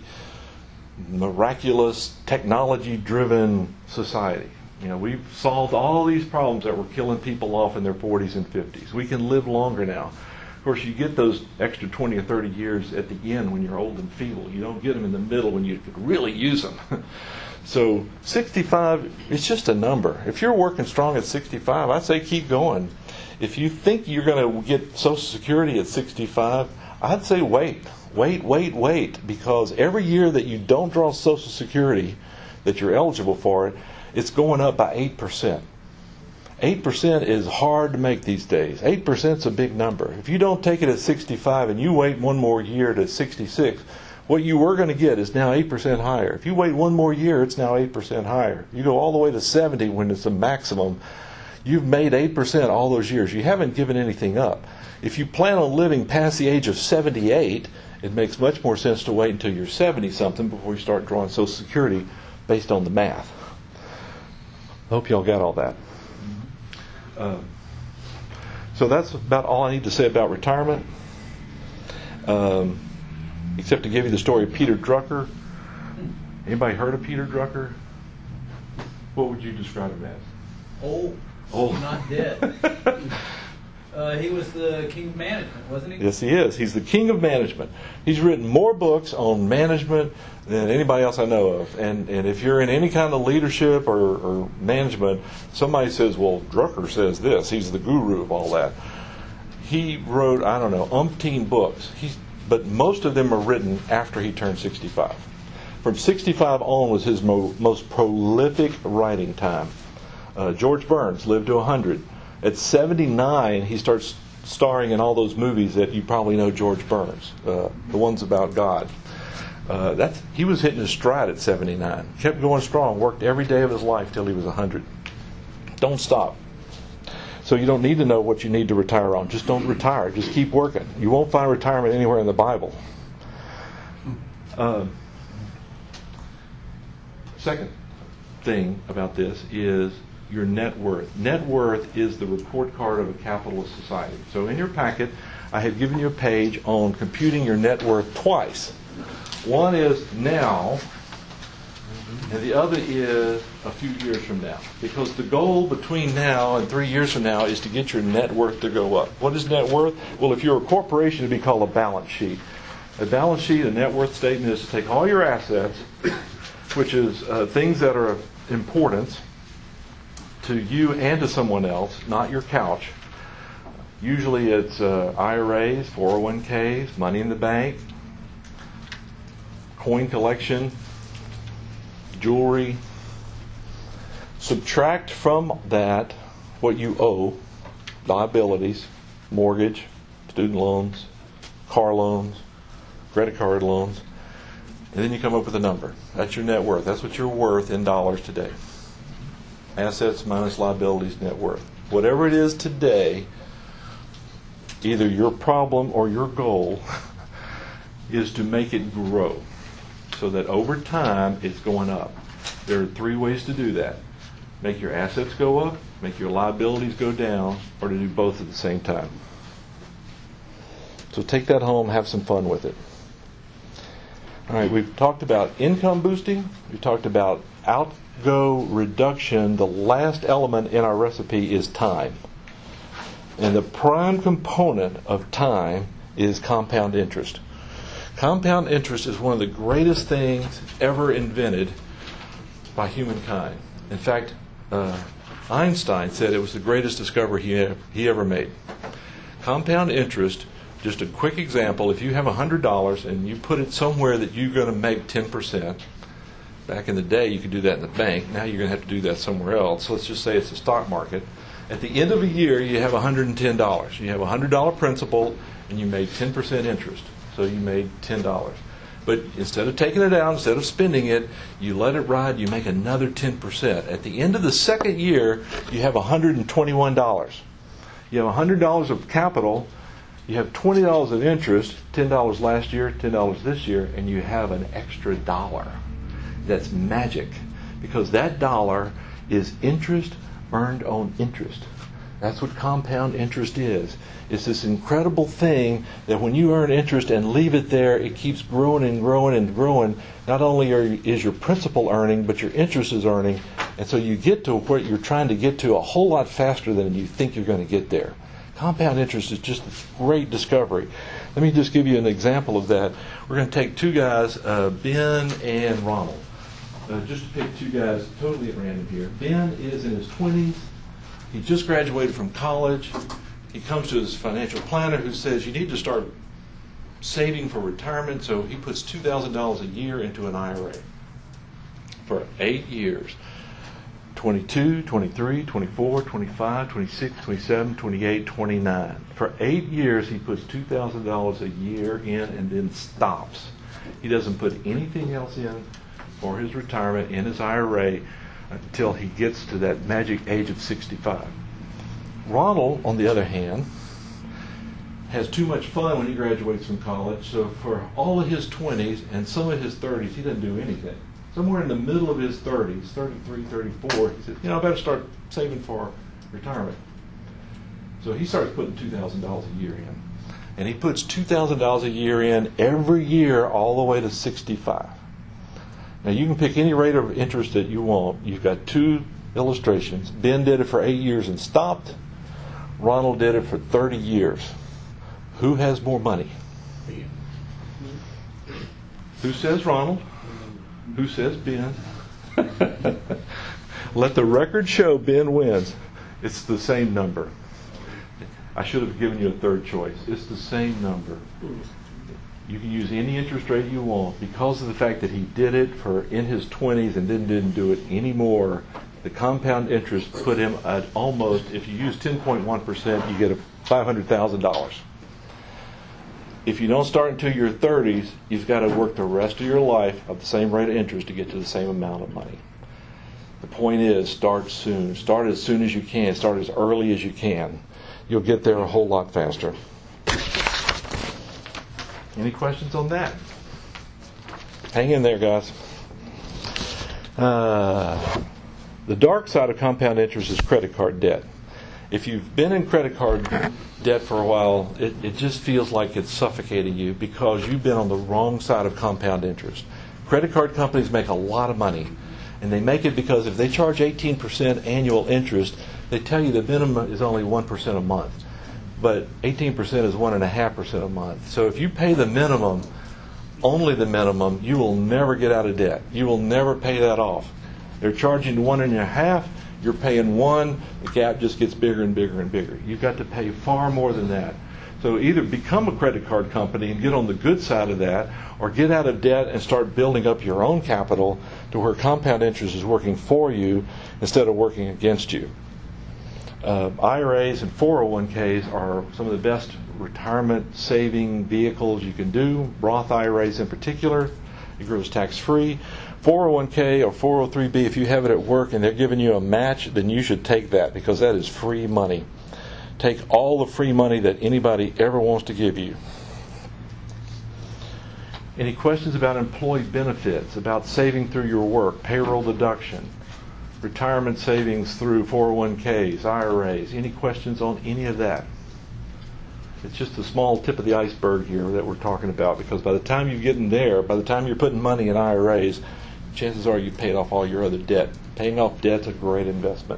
miraculous, technology-driven society. You know, we've solved all these problems that were killing people off in their 40s and 50s. We can live longer now. Of course, you get those extra 20 or 30 years at the end when you're old and feeble. You don't get them in the middle when you could really use them. So 65, it's just a number. If you're working strong at 65, I'd say keep going. If you think you're going to get Social Security at 65, I'd say wait, because every year that you don't draw Social Security, that you're eligible for it, it's going up by 8%. 8% is hard to make these days. 8% is a big number. If you don't take it at 65 and you wait one more year to 66, what you were going to get is now 8% higher. If you wait one more year, it's now 8% higher. You go all the way to 70 when it's the maximum. You've made 8% all those years. You haven't given anything up. If you plan on living past the age of 78, it makes much more sense to wait until you're 70-something before you start drawing Social Security based on the math. I hope y'all got all that. So that's about all I need to say about retirement, except to give you the story of Peter Drucker. Anybody heard of Peter Drucker? What would you describe him as? Old. Not dead. He was the king of management, wasn't he? Yes, he is. He's the king of management. He's written more books on management than anybody else I know of. And if you're in any kind of leadership or management, somebody says, well, Drucker says this. He's the guru of all that. He wrote, I don't know, umpteen books. But most of them are written after he turned 65. From 65 on was his most prolific writing time. George Burns lived to 100. At 79, he starts starring in all those movies that you probably know George Burns, the ones about God. He was hitting his stride at 79. Kept going strong, worked every day of his life till he was 100. Don't stop. So you don't need to know what you need to retire on. Just don't retire. Just keep working. You won't find retirement anywhere in the Bible. Second thing about this is your net worth. Net worth is the report card of a capitalist society. So in your packet, I have given you a page on computing your net worth twice. One is now, and the other is a few years from now. Because the goal between now and 3 years from now is to get your net worth to go up. What is net worth? Well, if you're a corporation, it would be called a balance sheet. A balance sheet, a net worth statement, is to take all your assets, which is things that are of importance to you and to someone else, not your couch. Usually it's IRAs, 401ks, money in the bank, coin collection, jewelry. Subtract from that what you owe, liabilities, mortgage, student loans, car loans, credit card loans, and then you come up with a number. That's your net worth. That's what you're worth in dollars today. Assets minus liabilities, net worth. Whatever it is today, either your problem or your goal is to make it grow so that over time it's going up. There are 3 ways to do that. Make your assets go up, make your liabilities go down, or to do both at the same time. So take that home, have some fun with it. All right, we've talked about income boosting. We've talked about outgo reduction. The last element in our recipe is time. And the prime component of time is compound interest. Compound interest is one of the greatest things ever invented by humankind. In fact, Einstein said it was the greatest discovery he ever made. Compound interest, just a quick example, if you have $100 and you put it somewhere that you're going to make 10%, back in the day you could do that in the bank, now you're going to have to do that somewhere else. Let's just say it's the stock market. At the end of a year you have $110. You have $100 principal and you made 10% interest. So you made $10. But instead of taking it out, instead of spending it, you let it ride, you make another 10%. At the end of the second year, you have $121. You have $100 of capital, you have $20 of interest, $10 last year, $10 this year, and you have an extra $1. That's magic, because that dollar is interest earned on interest. That's what compound interest is. It's this incredible thing that when you earn interest and leave it there, it keeps growing and growing and growing. Not only is your principal earning, but your interest is earning. And so you get to what you're trying to get to a whole lot faster than you think you're going to get there. Compound interest is just a great discovery. Let me just give you an example of that. We're going to take 2 guys, Ben and Ronald. Just to pick 2 guys totally at random here. Ben is in his 20s. He just graduated from college. He comes to his financial planner who says, you need to start saving for retirement. So he puts $2,000 a year into an IRA for 8 years. 22, 23, 24, 25, 26, 27, 28, 29. For 8 years he puts $2,000 a year in and then stops. He doesn't put anything else in for his retirement in his IRA until he gets to that magic age of 65. Ronald, on the other hand, has too much fun when he graduates from college, so for all of his 20s and some of his 30s, he doesn't do anything. Somewhere in the middle of his 30s, 33, 34, he said, I better start saving for retirement. So he starts putting $2,000 a year in. And he puts $2,000 a year in every year all the way to 65. Now you can pick any rate of interest that you want. You've got two illustrations. Ben did it for 8 years and stopped. Ronald did it for 30 years. Who has more money? Who says Ronald? Who says Ben? Let the record show Ben wins. It's the same number. I should have given you a third choice. It's the same number. You can use any interest rate you want. Because of the fact that he did it in his 20s and then didn't do it anymore, the compound interest put him at almost, if you use 10.1%, you get $500,000. If you don't start until your 30s, you've got to work the rest of your life at the same rate of interest to get to the same amount of money. The point is, start soon. Start as soon as you can. Start as early as you can. You'll get there a whole lot faster. Any questions on that? Hang in there, guys. The dark side of compound interest is credit card debt. If you've been in credit card debt for a while, it just feels like it's suffocating you because you've been on the wrong side of compound interest. Credit card companies make a lot of money, and they make it because if they charge 18% annual interest, they tell you the minimum is only 1% a month. But 18% is 1.5% a month. So if you pay the minimum, only the minimum, you will never get out of debt. You will never pay that off. They're charging 1.5%. You're paying 1%, the gap just gets bigger and bigger and bigger. You've got to pay far more than that. So either become a credit card company and get on the good side of that, or get out of debt and start building up your own capital to where compound interest is working for you instead of working against you. IRAs and 401ks are some of the best retirement saving vehicles you can do. Roth IRAs in particular, it grows tax-free. 401k or 403b, if you have it at work and they're giving you a match, then you should take that because that is free money. Take all the free money that anybody ever wants to give you. Any questions about employee benefits, about saving through your work, payroll deduction, retirement savings through 401ks, IRAs? Any questions on any of that? It's just a small tip of the iceberg here that we're talking about, because by the time you get in there, by the time you're putting money in IRAs, chances are you've paid off all your other debt. Paying off debt's a great investment.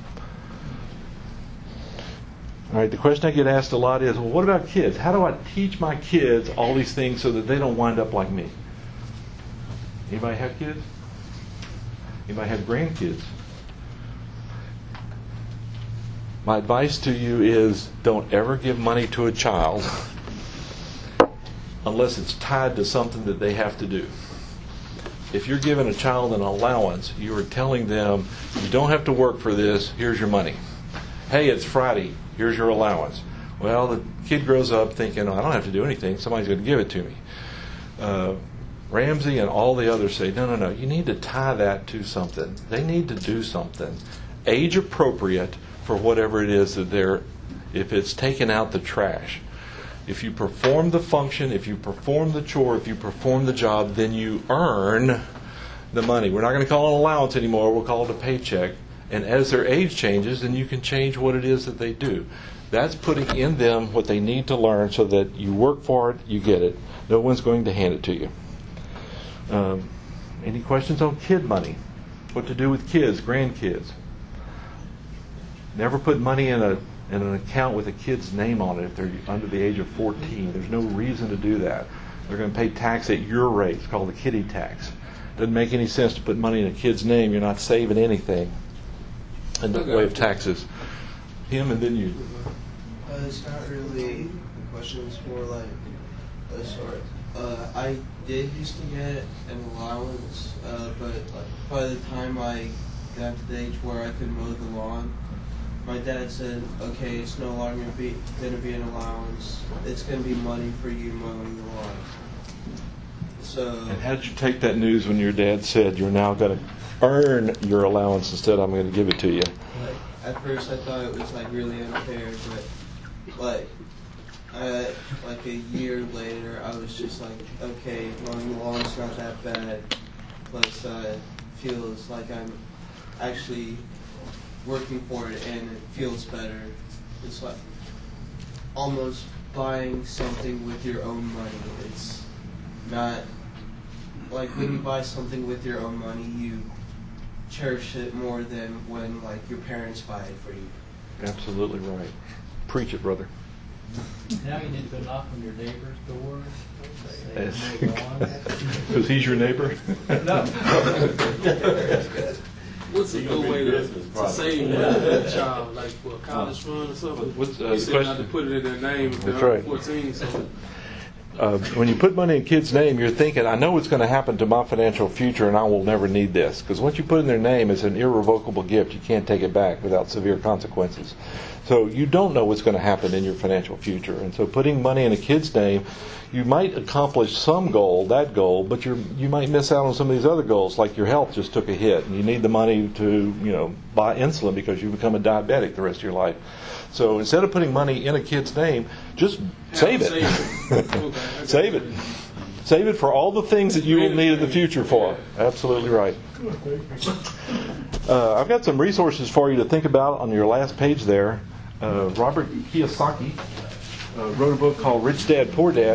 All right, the question I get asked a lot is, well, what about kids? How do I teach my kids all these things so that they don't wind up like me? Anybody have kids? Anybody have grandkids? My advice to you is don't ever give money to a child unless it's tied to something that they have to do. If you're giving a child an allowance, you are telling them, you don't have to work for this, here's your money. Hey, it's Friday, here's your allowance. Well, the kid grows up thinking, oh, I don't have to do anything, somebody's going to give it to me. Ramsey and all the others say, no, you need to tie that to something. They need to do something age appropriate for whatever it is that if it's taking out the trash. If you perform the function, if you perform the chore, if you perform the job, then you earn the money. We're not going to call it an allowance anymore. We'll call it a paycheck. And as their age changes, then you can change what it is that they do. That's putting in them what they need to learn so that you work for it, you get it. No one's going to hand it to you. Any questions on kid money? What to do with kids, grandkids? Never put money in an account with a kid's name on it if they're under the age of 14. There's no reason to do that. They're going to pay tax at your rate. It's called the kiddie tax. Doesn't make any sense to put money in a kid's name. You're not saving anything in the way of taxes. Him and then you. It's not really a question. It's more like a sort. I did used to get an allowance, but by the time I got to the age where I could mow the lawn, my dad said, okay, it's no longer going to be an allowance. It's going to be money for you mowing the lawn. So. And how did you take that news when your dad said you're now going to earn your allowance instead I'm going to give it to you? at first I thought it was like really unfair, but like a year later, I was just like, okay, mowing the lawn's not that bad. Plus, feels like I'm actually working for it, and it feels better. It's like almost buying something with your own money. It's not like when you buy something with your own money, you cherish it more than when like your parents buy it for you. Absolutely right. Preach it, brother. Now you need to go knock on your neighbor's door. Because he's your neighbor? No. What's a good way to save money for a child, like for a college fund or something? What's you said not to put it in their name if That's they're right. 14, so When you put money in a kid's name, you're thinking, I know what's going to happen to my financial future and I will never need this. Because what you put in their name is an irrevocable gift. You can't take it back without severe consequences. So you don't know what's going to happen in your financial future. And so putting money in a kid's name, you might accomplish some goal, but you might miss out on some of these other goals, like your health just took a hit and you need the money to buy insulin because you become a diabetic the rest of your life. So instead of putting money in a kid's name, just save it. Okay, Save it. Save it for all the things that you will need in the future for. Absolutely right. I've got some resources for you to think about on your last page there. Robert Kiyosaki wrote a book called Rich Dad, Poor Dad.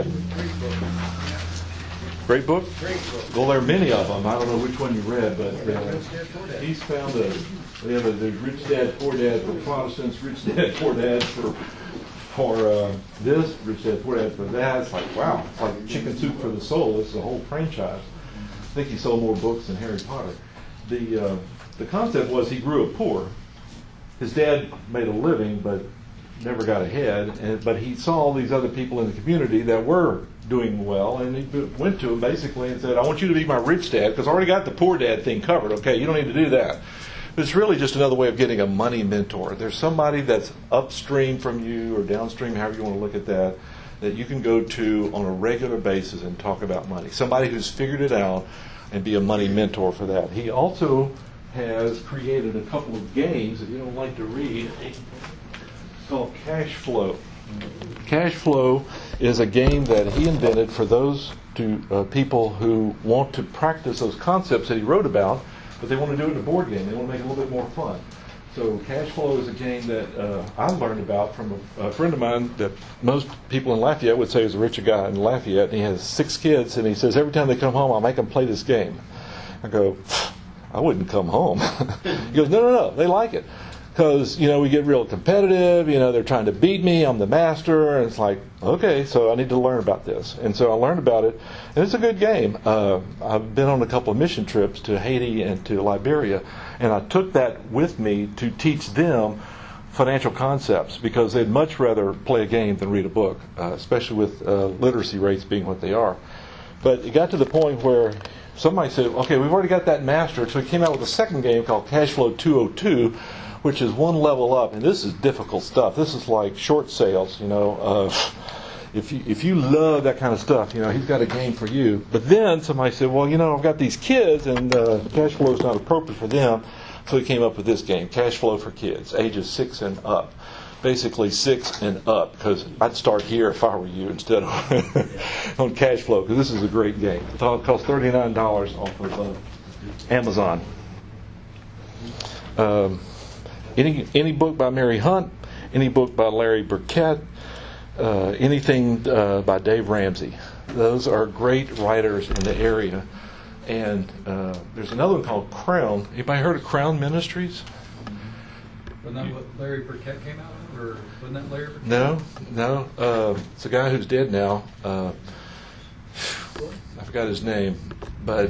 Great book? Well, there are many of them. I don't know which one you read, but he's found there's Rich Dad, Poor Dad for Protestants, Rich Dad, Poor Dad for this, Rich Dad, Poor Dad for that. It's like, wow, it's like Chicken Soup for the Soul. It's a whole franchise. I think he sold more books than Harry Potter. The concept was he grew up poor. His dad made a living, but never got ahead. But he saw all these other people in the community that were doing well, and he went to him basically and said, I want you to be my rich dad, because I already got the poor dad thing covered. Okay, you don't need to do that. But it's really just another way of getting a money mentor. There's somebody that's upstream from you or downstream, however you want to look at that you can go to on a regular basis and talk about money. Somebody who's figured it out and be a money mentor for that. He also has created a couple of games that you don't like to read. It's called Cash Flow. Cash Flow is a game that he invented for those people who want to practice those concepts that he wrote about, but they want to do it in a board game. They want to make it a little bit more fun. So Cash Flow is a game that I learned about from a friend of mine that most people in Lafayette would say is a richer guy in Lafayette. And he has 6 kids, and he says every time they come home, I'll make them play this game. I go, I wouldn't come home. He goes, no, they like it. Because, we get real competitive, they're trying to beat me, I'm the master, and it's like, okay, so I need to learn about this. And so I learned about it, and it's a good game. I've been on a couple of mission trips to Haiti and to Liberia, and I took that with me to teach them financial concepts, because they'd much rather play a game than read a book, especially with literacy rates being what they are. But it got to the point where somebody said, okay, we've already got that mastered, so we came out with a second game called Cash Flow 202, which is one level up, and this is difficult stuff. This is like short sales, If you love that kind of stuff, he's got a game for you. But then somebody said, well, I've got these kids, and cash flow is not appropriate for them, so he came up with this game, Cash Flow for Kids, ages 6 and up. Basically 6 and up, because I'd start here if I were you instead of on Cash Flow, because this is a great game. It costs $39 off of Amazon. Any book by Mary Hunt, any book by Larry Burkett, anything by Dave Ramsey. Those are great writers in the area. And there's another one called Crown. Anybody heard of Crown Ministries? Wasn't that what Larry Burkett came out of? Or wasn't that Larry Burkett? No. It's a guy who's dead now. I forgot his name. But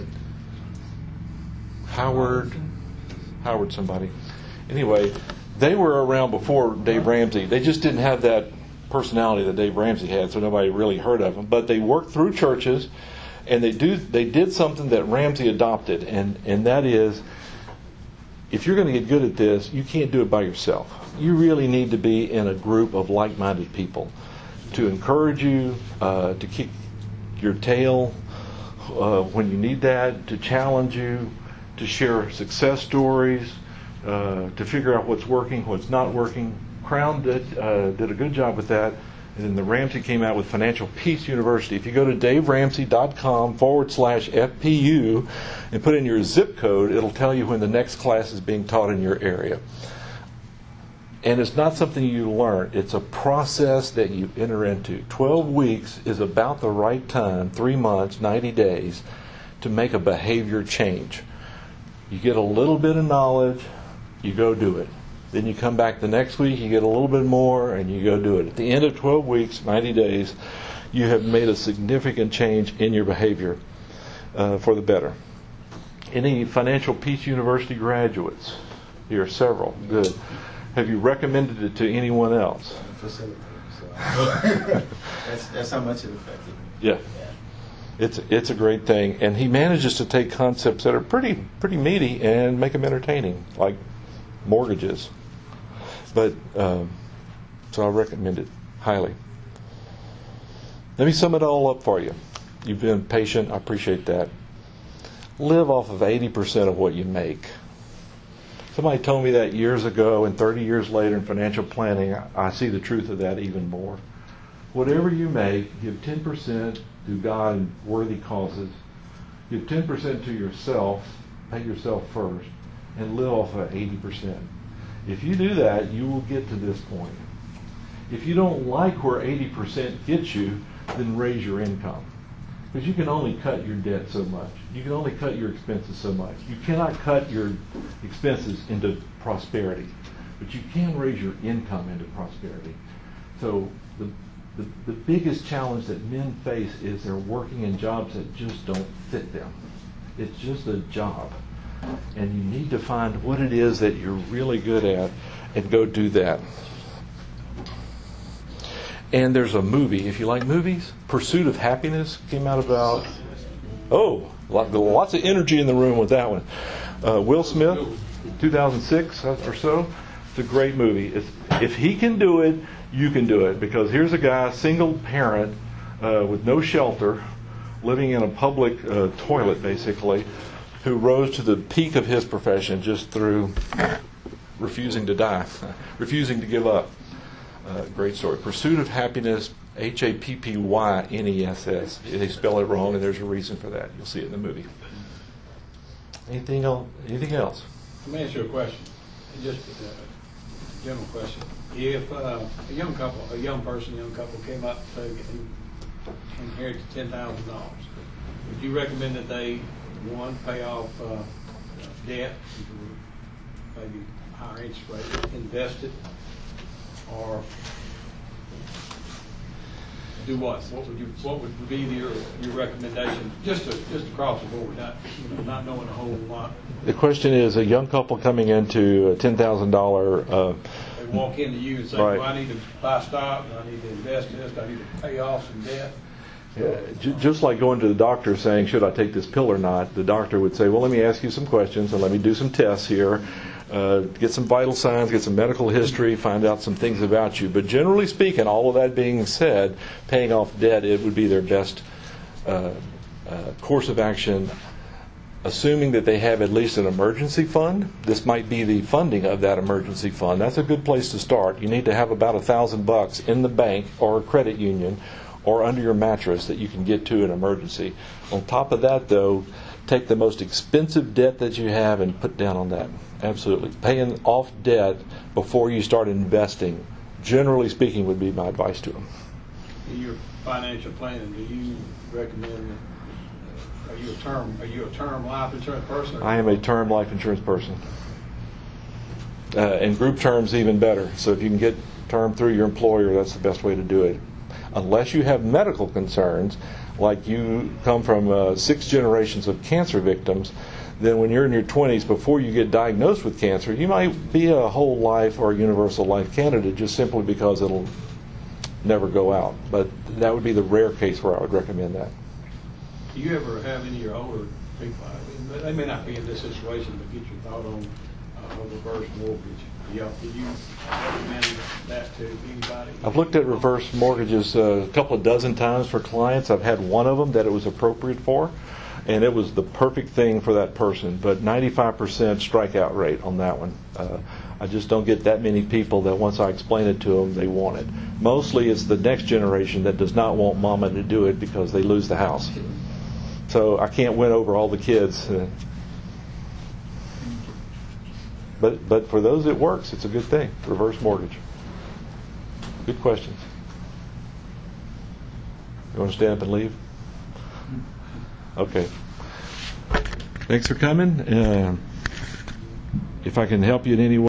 Howard somebody. Anyway, they were around before Dave Ramsey. They just didn't have that personality that Dave Ramsey had, so nobody really heard of them. But they worked through churches, and they did something that Ramsey adopted, and that is, if you're going to get good at this, you can't do it by yourself. You really need to be in a group of like-minded people to encourage you, to kick your tail when you need that, to challenge you, to share success stories, to figure out what's working, what's not working. Crown did a good job with that. And then the Ramsey came out with Financial Peace University. If you go to daveramsey.com/FPU and put in your zip code, it'll tell you when the next class is being taught in your area. And it's not something you learn. It's a process that you enter into. 12 weeks is about the right time, 3 months, 90 days, to make a behavior change. You get a little bit of knowledge, you go do it. Then you come back the next week, you get a little bit more, and you go do it. At the end of 12 weeks, 90 days, you have made a significant change in your behavior for the better. Any Financial Peace University graduates? Here are several. Good. Have you recommended it to anyone else? Facilitator. So that's how much it affected me. Yeah. It's a great thing, and he manages to take concepts that are pretty meaty and make them entertaining, like mortgages. But so I recommend it highly. Let me sum it all up for you. You've been patient. I appreciate that. Live off of 80% of what you make. Somebody told me that years ago, and 30 years later in financial planning, I see the truth of that even more. Whatever you make, give 10% to God and worthy causes. Give 10% to yourself, pay yourself first, and live off of 80%. If you do that, you will get to this point. If you don't like where 80% gets you, then raise your income. Because you can only cut your debt so much. You can only cut your expenses so much. You cannot cut your expenses into prosperity, but you can raise your income into prosperity. So the biggest challenge that men face is they're working in jobs that just don't fit them. It's just a job. And you need to find what it is that you're really good at and go do that. And there's a movie, if you like movies, Pursuit of Happiness came out about, lots of energy in the room with that one. Will Smith, 2006 or so. It's a great movie. If he can do it, you can do it. Because here's a guy, single parent, with no shelter, living in a public toilet, basically, who rose to the peak of his profession just through refusing to die, refusing to give up. Great story. Pursuit of Happiness, Happyness. They spell it wrong, and there's a reason for that. You'll see it in the movie. Anything else? Let me ask you a question. Just a general question. If a young couple came up to inherit $10,000, would you recommend that they, one, pay off debt, maybe higher interest rate, invest it, or do what? What would be your recommendation, just across the board, not knowing a whole lot? The question is, a young couple coming into a $10,000. They walk into you and say, right. Well, I need to buy stock, I need to invest in this, I need to pay off some debt. Just like going to the doctor saying, should I take this pill or not? The doctor would say, well, let me ask you some questions and let me do some tests here, get some vital signs, get some medical history, find out some things about you. But generally speaking, all of that being said, paying off debt, it would be their best course of action, assuming that they have at least an emergency fund. This might be the funding of that emergency fund. That's a good place to start. You need to have about $1,000 in the bank or a credit union or under your mattress that you can get to an emergency. On top of that, though, take the most expensive debt that you have and put down on that. Absolutely. Paying off debt before you start investing, generally speaking, would be my advice to them. In your financial planning, do you recommend, are you a term life insurance person? I am a term life insurance person. And group terms even better. So if you can get term through your employer, that's the best way to do it. Unless you have medical concerns, like you come from 6 generations of cancer victims, then when you're in your 20s, before you get diagnosed with cancer, you might be a whole life or a universal life candidate just simply because it'll never go out. But that would be the rare case where I would recommend that. Do you ever have any of your older people, they may not be in this situation, but get your thought on a reverse mortgage? Do you recommend that to anybody? I've looked at reverse mortgages a couple of dozen times for clients. I've had one of them that it was appropriate for, and it was the perfect thing for that person. But 95% strikeout rate on that one. I just don't get that many people that once I explain it to them, they want it. Mostly it's the next generation that does not want mama to do it because they lose the house. So I can't win over all the kids. But for those it works, it's a good thing. Reverse mortgage. Good questions. You want to stand up and leave? Okay. Thanks for coming. If I can help you in any way.